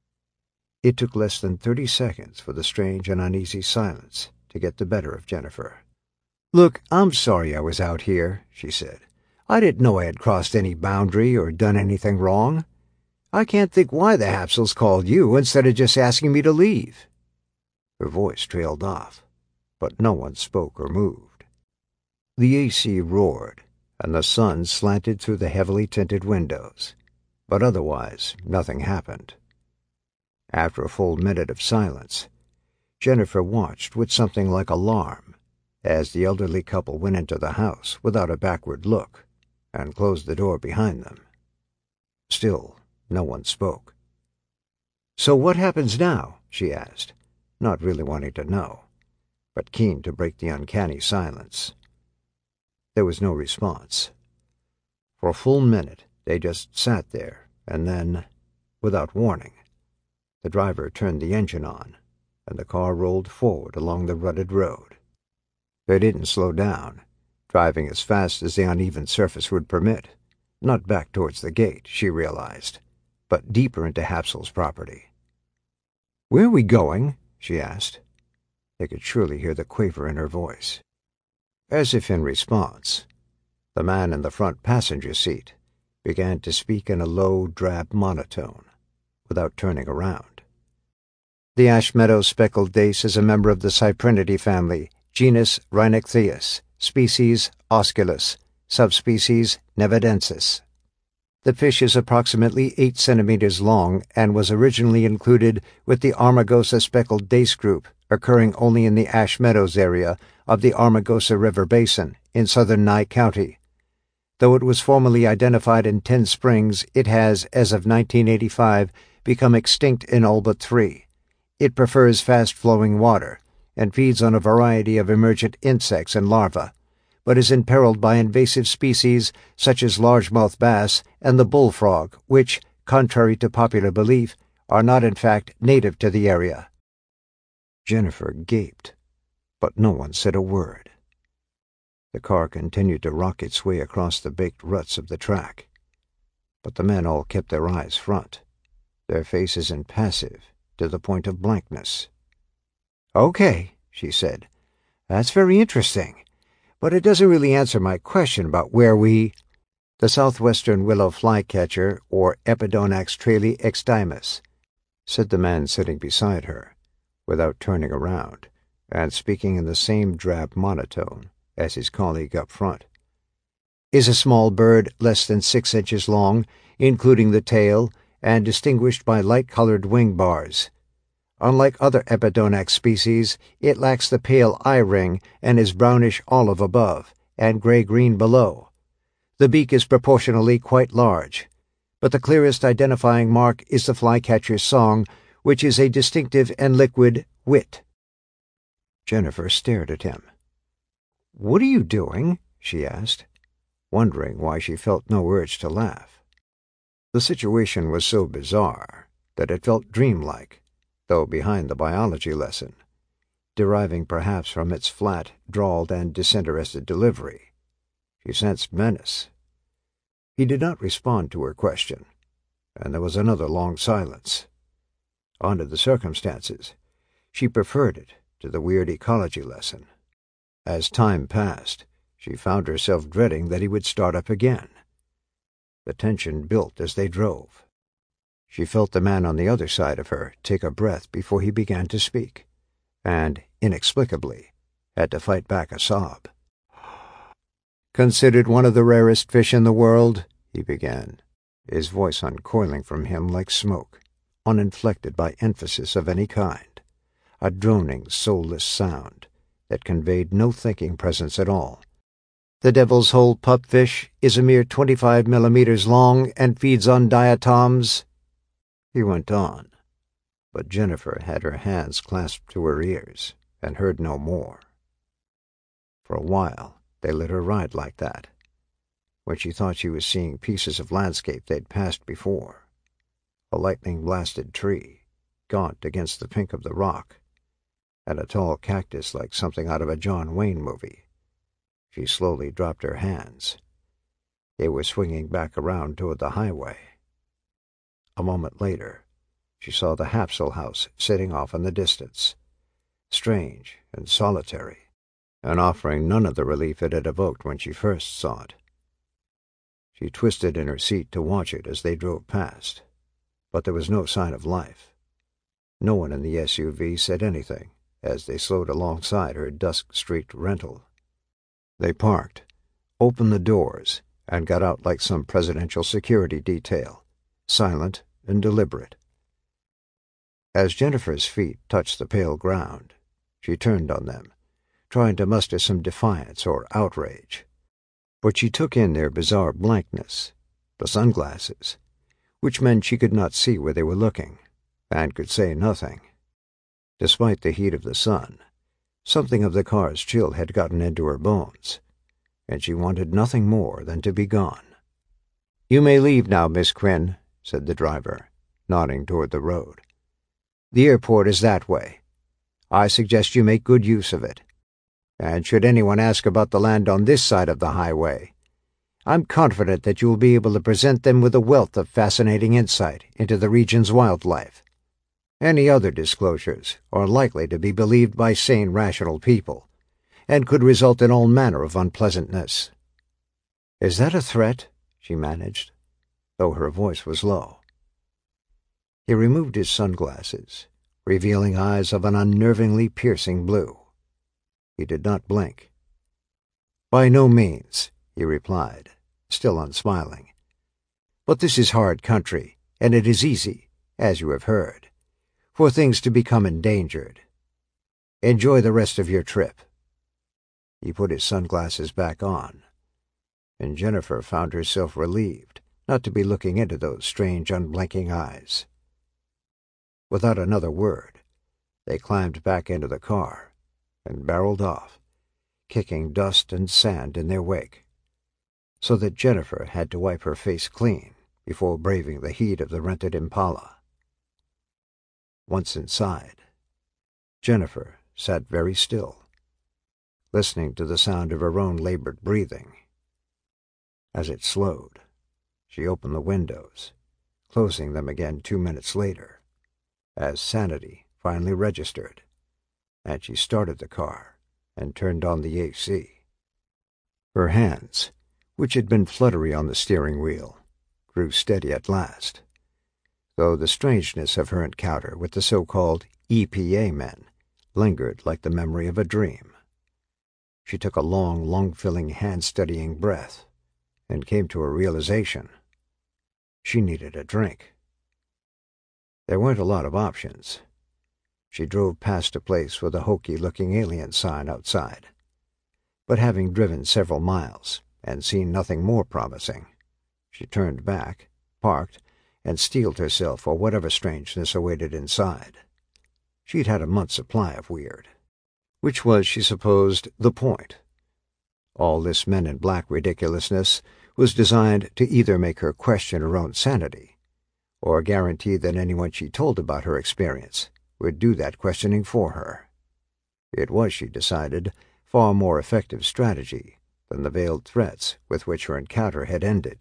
It took less than thirty seconds for the strange and uneasy silence to get the better of Jennifer. "Look, I'm sorry I was out here," she said. "I didn't know I had crossed any boundary or done anything wrong. I can't think why the Hapsels called you instead of just asking me to leave." Her voice trailed off, but no one spoke or moved. The A C roared, and the sun slanted through the heavily tinted windows, but otherwise nothing happened. After a full minute of silence, Jennifer watched with something like alarm as the elderly couple went into the house without a backward look and closed the door behind them. Still, no one spoke. "So what happens now?" she asked, not really wanting to know, but keen to break the uncanny silence. There was no response. For a full minute they just sat there, and then, without warning, the driver turned the engine on, and the car rolled forward along the rutted road. They didn't slow down, driving as fast as the uneven surface would permit, not back towards the gate, she realized, but deeper into Hapsel's property. "Where are we going?" she asked. They could surely hear the quaver in her voice. As if in response, the man in the front passenger seat began to speak in a low, drab monotone, without turning around. "The Ash Meadow speckled dace is a member of the Cyprinid family, genus Rhinichthyes, species Osculus, subspecies Nevadensis. The fish is approximately eight centimeters long and was originally included with the Armagosa speckled dace group, occurring only in the Ash Meadows area of the Armagosa River Basin in southern Nye County. Though it was formerly identified in Ten Springs, it has, as of nineteen eighty-five, become extinct in all but three. It prefers fast-flowing water and feeds on a variety of emergent insects and larvae, but is imperiled by invasive species such as largemouth bass and the bullfrog, which, contrary to popular belief, are not in fact native to the area." Jennifer gaped, but no one said a word. The car continued to rock its way across the baked ruts of the track, but the men all kept their eyes front, their faces impassive to the point of blankness. "Okay," she said. "That's very interesting, but it doesn't really answer my question about where we—" "The southwestern willow flycatcher, or Epidonax traili extimus," said the man sitting beside her, without turning around, and speaking in the same drab monotone as his colleague up front. "Is a small bird less than six inches long, including the tail, and distinguished by light-colored wing bars. Unlike other Epidonax species, it lacks the pale eye ring and is brownish-olive above and gray-green below. The beak is proportionally quite large, but the clearest identifying mark is the flycatcher's song, which is a distinctive and liquid whit." Jennifer stared at him. "What are you doing?" she asked, wondering why she felt no urge to laugh. The situation was so bizarre that it felt dreamlike, though behind the biology lesson, deriving perhaps from its flat, drawled, and disinterested delivery. She sensed menace. He did not respond to her question, and there was another long silence. Under the circumstances, she preferred it to the weird ecology lesson. As time passed, she found herself dreading that he would start up again. The tension built as they drove. She felt the man on the other side of her take a breath before he began to speak, and, inexplicably, had to fight back a sob. "Considered one of the rarest fish in the world," he began, his voice uncoiling from him like smoke, uninflected by emphasis of any kind, a droning, soulless sound that conveyed no thinking presence at all. "The devil's hole pupfish is a mere twenty-five millimeters long and feeds on diatoms." He went on, but Jennifer had her hands clasped to her ears and heard no more. For a while they let her ride like that, when she thought she was seeing pieces of landscape they'd passed before. A lightning-blasted tree, gaunt against the pink of the rock, and a tall cactus like something out of a John Wayne movie. She slowly dropped her hands. They were swinging back around toward the highway. A moment later, she saw the Hapsel house sitting off in the distance, strange and solitary, and offering none of the relief it had evoked when she first saw it. She twisted in her seat to watch it as they drove past, but there was no sign of life. No one in the S U V said anything as they slowed alongside her dusk-streaked rental. They parked, opened the doors, and got out like some presidential security detail, silent and deliberate. As Jennifer's feet touched the pale ground, she turned on them, trying to muster some defiance or outrage. But she took in their bizarre blankness, the sunglasses, which meant she could not see where they were looking, and could say nothing. Despite the heat of the sun, something of the car's chill had gotten into her bones, and she wanted nothing more than to be gone. "You may leave now, Miss Quinn," said the driver, nodding toward the road. "The airport is that way. I suggest you make good use of it. And should anyone ask about the land on this side of the highway, I'm confident that you will be able to present them with a wealth of fascinating insight into the region's wildlife. Any other disclosures are likely to be believed by sane, rational people, and could result in all manner of unpleasantness." "Is that a threat?" she managed, though her voice was low. He removed his sunglasses, revealing eyes of an unnervingly piercing blue. He did not blink. "By no means," he replied, still unsmiling. "But this is hard country, and it is easy, as you have heard, for things to become endangered. Enjoy the rest of your trip." He put his sunglasses back on, and Jennifer found herself relieved not to be looking into those strange, unblinking eyes. Without another word, they climbed back into the car and barreled off, kicking dust and sand in their wake, so that Jennifer had to wipe her face clean before braving the heat of the rented Impala. Once inside, Jennifer sat very still, listening to the sound of her own labored breathing. As it slowed, she opened the windows, closing them again two minutes later, as sanity finally registered, and she started the car and turned on the A C. Her hands, which had been fluttery on the steering wheel, grew steady at last, though the strangeness of her encounter with the so-called E P A men lingered like the memory of a dream. She took a long, lung-filling, hand-steadying breath and came to a realization. She needed a drink. There weren't a lot of options. She drove past a place with a hokey-looking alien sign outside. But having driven several miles and seen nothing more promising, she turned back, parked, and steeled herself for whatever strangeness awaited inside. She'd had a month's supply of weird. Which was, she supposed, the point. All this men-in-black ridiculousness was designed to either make her question her own sanity, or guarantee that anyone she told about her experience would do that questioning for her. It was, she decided, far more effective strategy than the veiled threats with which her encounter had ended.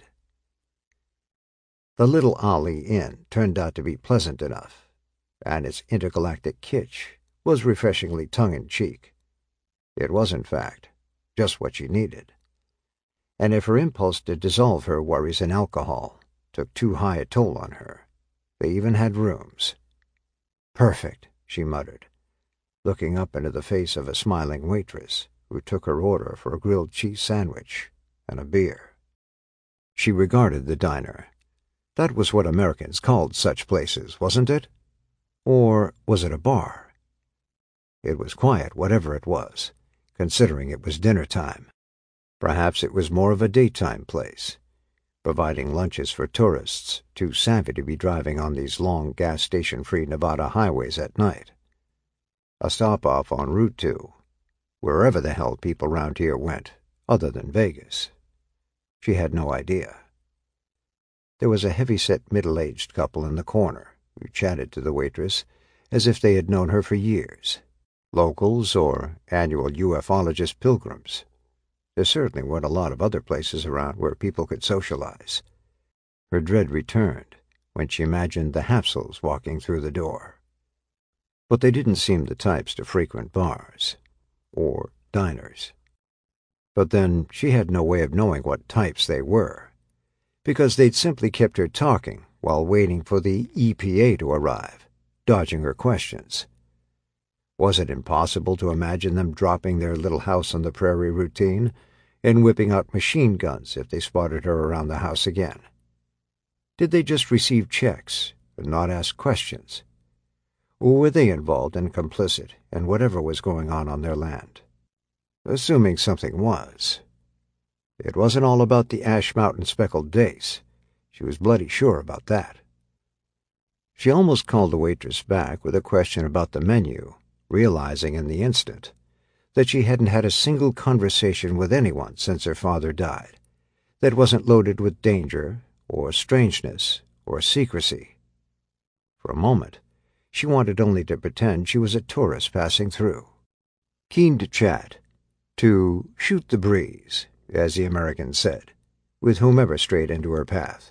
The Little Ali Inn turned out to be pleasant enough, and its intergalactic kitsch was refreshingly tongue-in-cheek. It was, in fact, just what she needed. And if her impulse to dissolve her worries in alcohol took too high a toll on her, they even had rooms. "Perfect," she muttered, looking up into the face of a smiling waitress who took her order for a grilled cheese sandwich and a beer. She regarded the diner. That was what Americans called such places, wasn't it? Or was it a bar? It was quiet, whatever it was, considering it was dinner time. Perhaps it was more of a daytime place, providing lunches for tourists too savvy to be driving on these long gas station-free Nevada highways at night. A stop-off on Route two, wherever the hell people round here went, other than Vegas. She had no idea. There was a heavy-set middle-aged couple in the corner who chatted to the waitress as if they had known her for years. Locals or annual ufologist pilgrims. There certainly weren't a lot of other places around where people could socialize. Her dread returned when she imagined the Hapsels walking through the door. But they didn't seem the types to frequent bars or diners. But then she had no way of knowing what types they were, because they'd simply kept her talking while waiting for the E P A to arrive, dodging her questions. Was it impossible to imagine them dropping their little house on the prairie routine and whipping out machine guns if they spotted her around the house again? Did they just receive checks and not ask questions? Or were they involved and complicit in whatever was going on on their land? Assuming something was. It wasn't all about the Ash Mountain speckled dace. She was bloody sure about that. She almost called the waitress back with a question about the menu, realizing in the instant that she hadn't had a single conversation with anyone since her father died that wasn't loaded with danger or strangeness or secrecy. For a moment, she wanted only to pretend she was a tourist passing through, keen to chat, to shoot the breeze, as the Americans said, with whomever strayed into her path.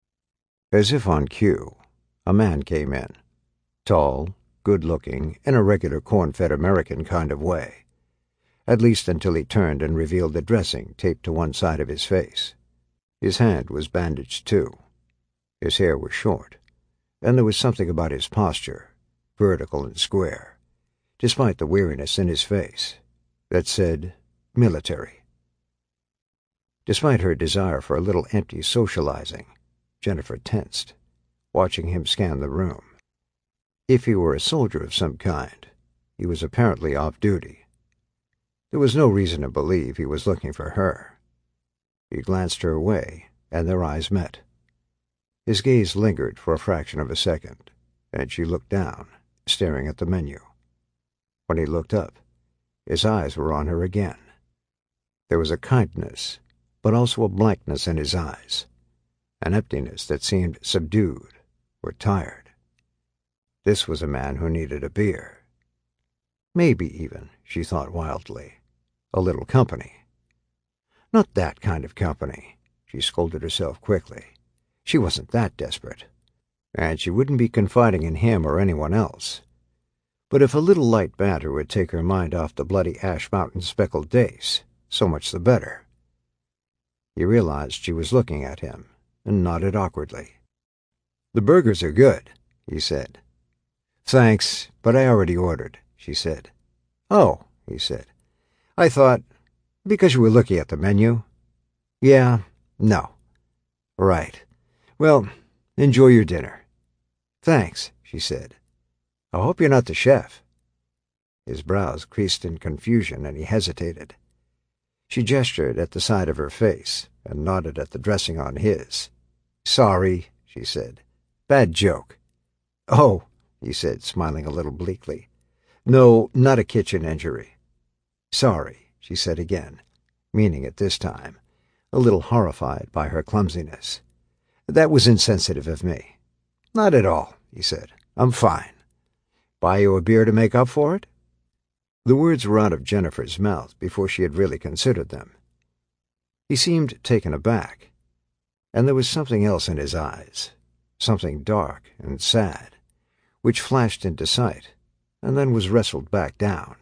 As if on cue, a man came in, tall, good-looking, in a regular corn-fed American kind of way, at least until he turned and revealed the dressing taped to one side of his face. His hand was bandaged, too. His hair was short, and there was something about his posture, vertical and square, despite the weariness in his face, that said military. Despite her desire for a little empty socializing, Jennifer tensed, watching him scan the room. If he were a soldier of some kind, he was apparently off-duty. There was no reason to believe he was looking for her. He glanced her way, and their eyes met. His gaze lingered for a fraction of a second, and she looked down, staring at the menu. When he looked up, his eyes were on her again. There was a kindness, but also a blankness in his eyes, an emptiness that seemed subdued or tired. This was a man who needed a beer. Maybe even, she thought wildly, a little company. Not that kind of company, she scolded herself quickly. She wasn't that desperate, and she wouldn't be confiding in him or anyone else. But if a little light banter would take her mind off the bloody Ash Mountain speckled dace, so much the better. He realized she was looking at him, and nodded awkwardly. "The burgers are good," he said. "Thanks, but I already ordered," she said. "Oh," he said. "I thought, because you were looking at the menu." "Yeah, no." "Right. Well, enjoy your dinner." "Thanks," she said. "I hope you're not the chef." His brows creased in confusion, and he hesitated. She gestured at the side of her face and nodded at the dressing on his. "Sorry," she said. "Bad joke." "Oh," he said, smiling a little bleakly. "No, not a kitchen injury." "Sorry," she said again, meaning it this time, a little horrified by her clumsiness. "That was insensitive of me." "Not at all," he said. "I'm fine. Buy you a beer to make up for it?" The words were out of Jennifer's mouth before she had really considered them. He seemed taken aback, and there was something else in his eyes, something dark and sad, which flashed into sight and then was wrestled back down.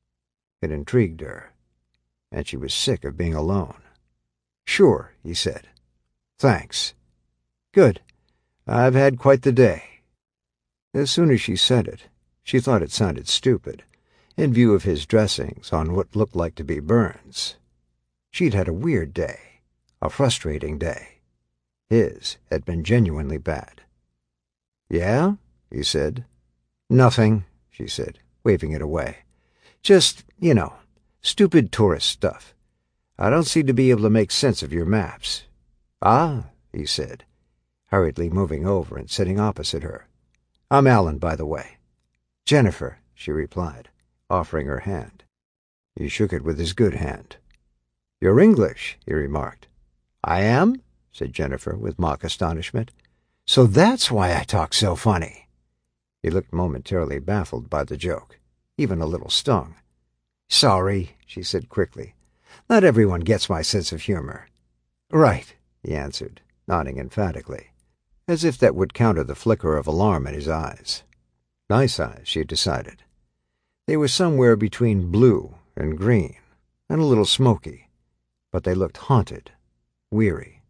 It intrigued her, and she was sick of being alone. "Sure," he said. "Thanks." "Good. I've had quite the day." As soon as she said it, she thought it sounded stupid, in view of his dressings on what looked like to be burns. She'd had a weird day, a frustrating day. His had been genuinely bad. "Yeah?" he said. "Nothing," she said, waving it away. "Just, you know, stupid tourist stuff. I don't seem to be able to make sense of your maps." "Ah," he said, hurriedly moving over and sitting opposite her. "I'm Alan, by the way." "Jennifer," she replied, offering her hand. He shook it with his good hand. "You're English," he remarked. "I am?" said Jennifer, with mock astonishment. "So that's why I talk so funny." He looked momentarily baffled by the joke, even a little stung. "Sorry," she said quickly. "Not everyone gets my sense of humor." "Right," he answered, nodding emphatically, as if that would counter the flicker of alarm in his eyes. Nice eyes, she decided. They were somewhere between blue and green, and a little smoky, but they looked haunted, weary.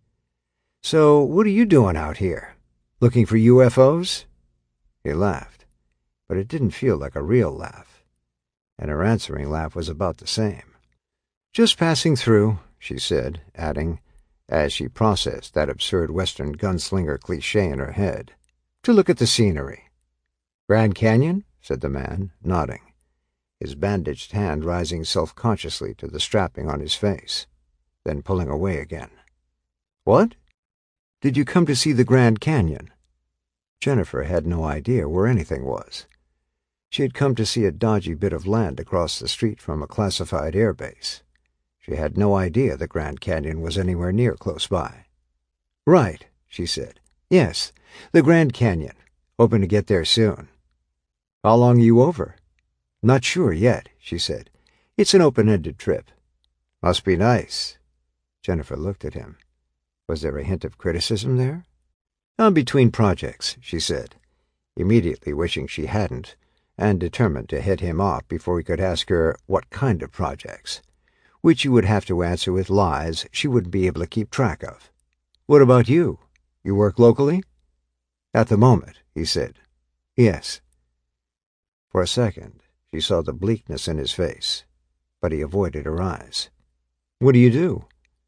"So what are you doing out here? Looking for U F Os?" He laughed, but it didn't feel like a real laugh, and her answering laugh was about the same. "Just passing through," she said, adding, as she processed that absurd Western gunslinger cliché in her head, "to look at the scenery." "Grand Canyon?" said the man, nodding, his bandaged hand rising self-consciously to the strapping on his face, then pulling away again. "What? Did you come to see the Grand Canyon?" Jennifer had no idea where anything was. She had come to see a dodgy bit of land across the street from a classified airbase. She had no idea the Grand Canyon was anywhere near close by. "Right," she said. "Yes, the Grand Canyon. Hoping to get there soon." "How long are you over?" "Not sure yet," she said. "It's an open-ended trip." "Must be nice." Jennifer looked at him. Was there a hint of criticism there? "I'm between projects," she said, immediately wishing she hadn't, and determined to head him off before he could ask her what kind of projects, which you would have to answer with lies she wouldn't be able to keep track of. "What about you? You work locally?" "At the moment," he said. "Yes." For a second, she saw the bleakness in his face, but he avoided her eyes. "What do you do?"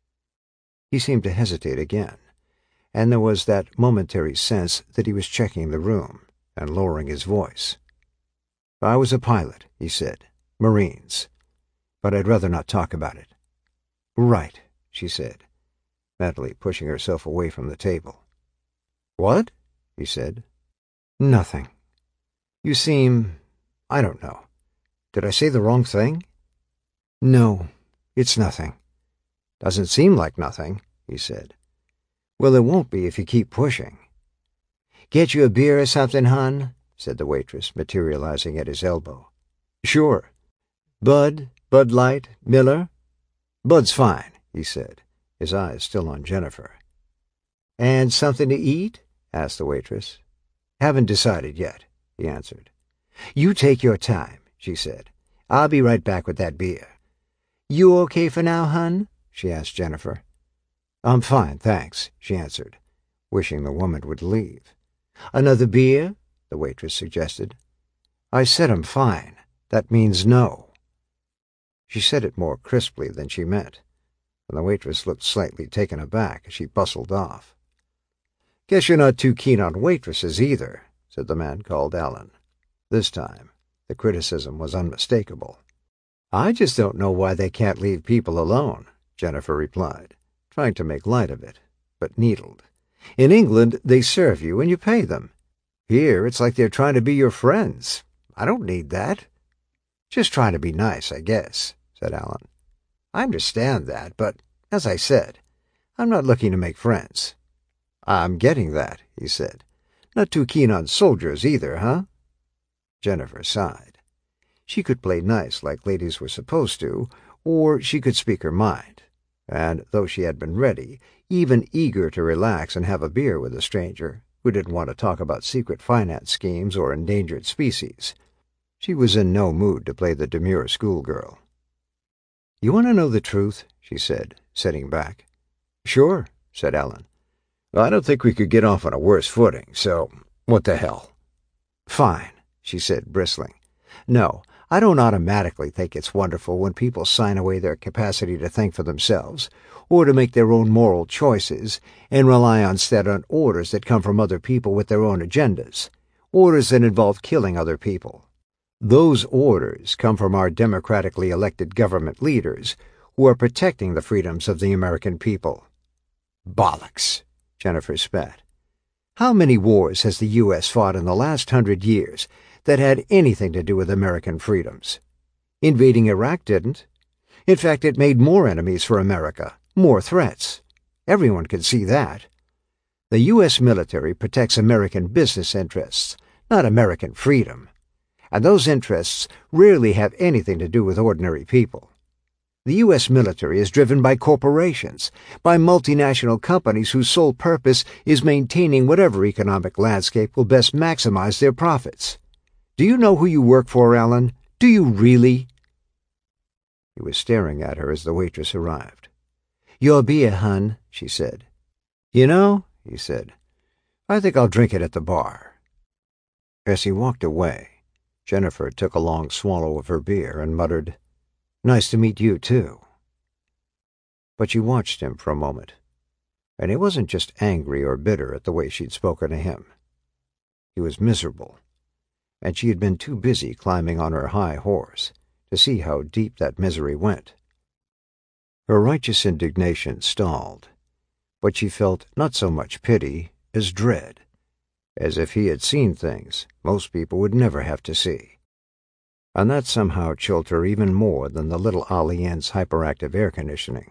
He seemed to hesitate again, and there was that momentary sense that he was checking the room and lowering his voice. "I was a pilot," he said. "Marines. But I'd rather not talk about it." "Right," she said, mentally pushing herself away from the table. "What?" he said. "Nothing. You seem... I don't know. Did I say the wrong thing?" "No, it's nothing." "Doesn't seem like nothing," he said. "Well, it won't be if you keep pushing." "Get you a beer or something, hon?" said the waitress, materializing at his elbow. "Sure. Bud, Bud Light, Miller?" "Bud's fine," he said, his eyes still on Jennifer. "And something to eat?" asked the waitress. "Haven't decided yet," he answered. "You take your time," she said. "I'll be right back with that beer. You okay for now, hun?" she asked Jennifer. "I'm fine, thanks," she answered, wishing the woman would leave. "Another beer?" the waitress suggested. I said I'm fine. That means no." She said it more crisply than she meant, and the waitress looked slightly taken aback as she bustled off. "Guess you're not too keen on waitresses either," said the man called Alan. This time, the criticism was unmistakable. "I just don't know why they can't leave people alone," Jennifer replied, trying to make light of it, but needled. "In England, they serve you and you pay them. Here, it's like they're trying to be your friends. I don't need that." "Just trying to be nice, I guess," said Alan. "I understand that, but, as I said, I'm not looking to make friends." "I'm getting that," he said. "Not too keen on soldiers either, huh?" Jennifer sighed. She could play nice like ladies were supposed to, or she could speak her mind, and though she had been ready, even eager to relax and have a beer with a stranger who didn't want to talk about secret finance schemes or endangered species, she was in no mood to play the demure schoolgirl. "You want to know the truth?" she said, sitting back. "Sure," said Alan. "I don't think we could get off on a worse footing, so what the hell?" "Fine," she said, bristling. "No, I don't automatically think it's wonderful when people sign away their capacity to think for themselves, or to make their own moral choices, and rely on instead on orders that come from other people with their own agendas, orders that involve killing other people. Those orders come from our democratically elected government leaders, who are protecting the freedoms of the American people." "Bollocks," Jennifer spat. "How many wars has the U S fought in the last hundred years that had anything to do with American freedoms? Invading Iraq didn't. In fact, it made more enemies for America, more threats. Everyone can see that. The U S military protects American business interests, not American freedom. And those interests rarely have anything to do with ordinary people. The U S military is driven by corporations, by multinational companies whose sole purpose is maintaining whatever economic landscape will best maximize their profits. Do you know who you work for, Alan? Do you really?" He was staring at her as the waitress arrived. "Your beer, hun," she said. "You know," he said, "I think I'll drink it at the bar." As he walked away, Jennifer took a long swallow of her beer and muttered, "Nice to meet you, too." But she watched him for a moment, and he wasn't just angry or bitter at the way she'd spoken to him. He was miserable, and she had been too busy climbing on her high horse to see how deep that misery went. Her righteous indignation stalled, but she felt not so much pity as dread, as if he had seen things most people would never have to see. And that somehow chilled her even more than the little Ollie Inn's hyperactive air conditioning.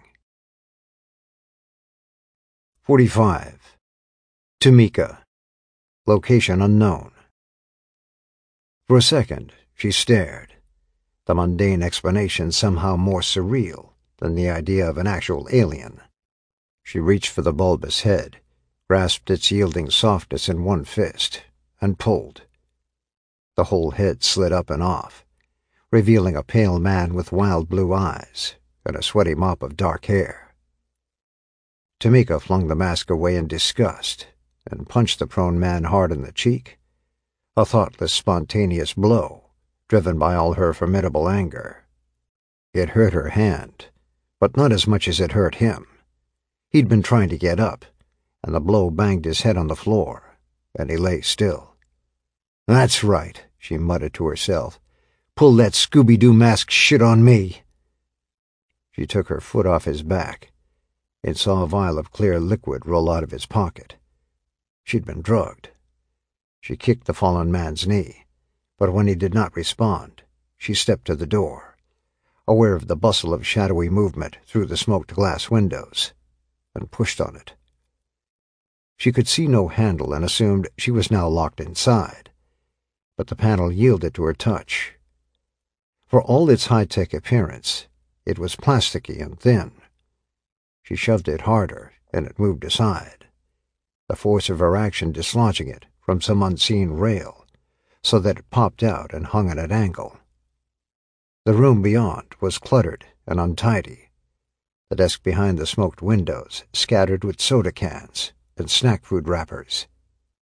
forty-five. Tamika. Location unknown. For a second, she stared, the mundane explanation somehow more surreal than the idea of an actual alien. She reached for the bulbous head, grasped its yielding softness in one fist, and pulled. The whole head slid up and off, revealing a pale man with wild blue eyes and a sweaty mop of dark hair. Tamika flung the mask away in disgust and punched the prone man hard in the cheek, a thoughtless, spontaneous blow, driven by all her formidable anger. It hurt her hand, but not as much as it hurt him. He'd been trying to get up, and the blow banged his head on the floor, and he lay still. "That's right," she muttered to herself. "Pull that Scooby-Doo mask shit on me." She took her foot off his back and saw a vial of clear liquid roll out of his pocket. She'd been drugged. She kicked the fallen man's knee, but when he did not respond, she stepped to the door, aware of the bustle of shadowy movement through the smoked glass windows, and pushed on it. She could see no handle and assumed she was now locked inside, but the panel yielded to her touch. For all its high-tech appearance, it was plasticky and thin. She shoved it harder, and it moved aside, the force of her action dislodging it from some unseen rail, so that it popped out and hung at an angle. The room beyond was cluttered and untidy, the desk behind the smoked windows scattered with soda cans and snack food wrappers.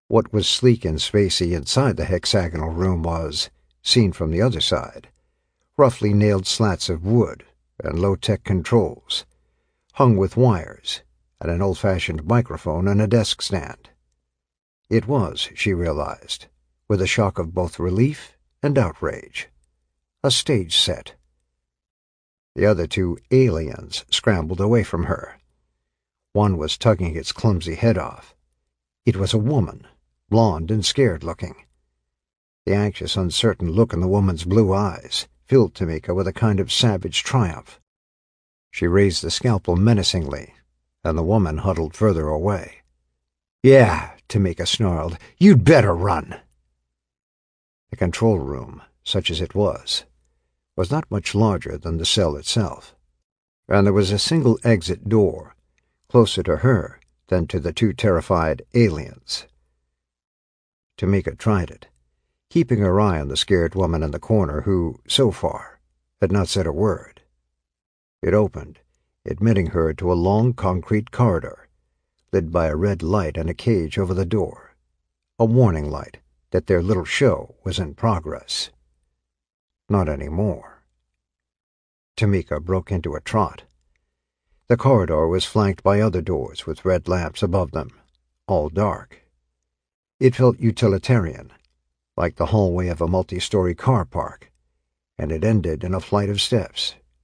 What was sleek and spacey inside the hexagonal room was, seen from the other side, roughly nailed slats of wood and low-tech controls, hung with wires, and an old-fashioned microphone and a desk stand. It was, she realized, with a shock of both relief and outrage, a stage set. The other two aliens scrambled away from her. One was tugging its clumsy head off. It was a woman, blonde and scared-looking. The anxious, uncertain look in the woman's blue eyes filled Tamika with a kind of savage triumph. She raised the scalpel menacingly, and the woman huddled further away. "Yeah," Tamika snarled, "you'd better run." The control room, such as it was, was not much larger than the cell itself, and there was a single exit door, closer to her than to the two terrified aliens. Tamika tried it, keeping her eye on the scared woman in the corner who, so far, had not said a word. It opened, admitting her to a long concrete corridor, lit by a red light and a cage over the door, a warning light that their little show was in progress. Not anymore. Tamika broke into a trot. The corridor was flanked by other doors with red lamps above them, all dark. It felt utilitarian, like the hallway of a multi-story car park, and it ended in a flight of steps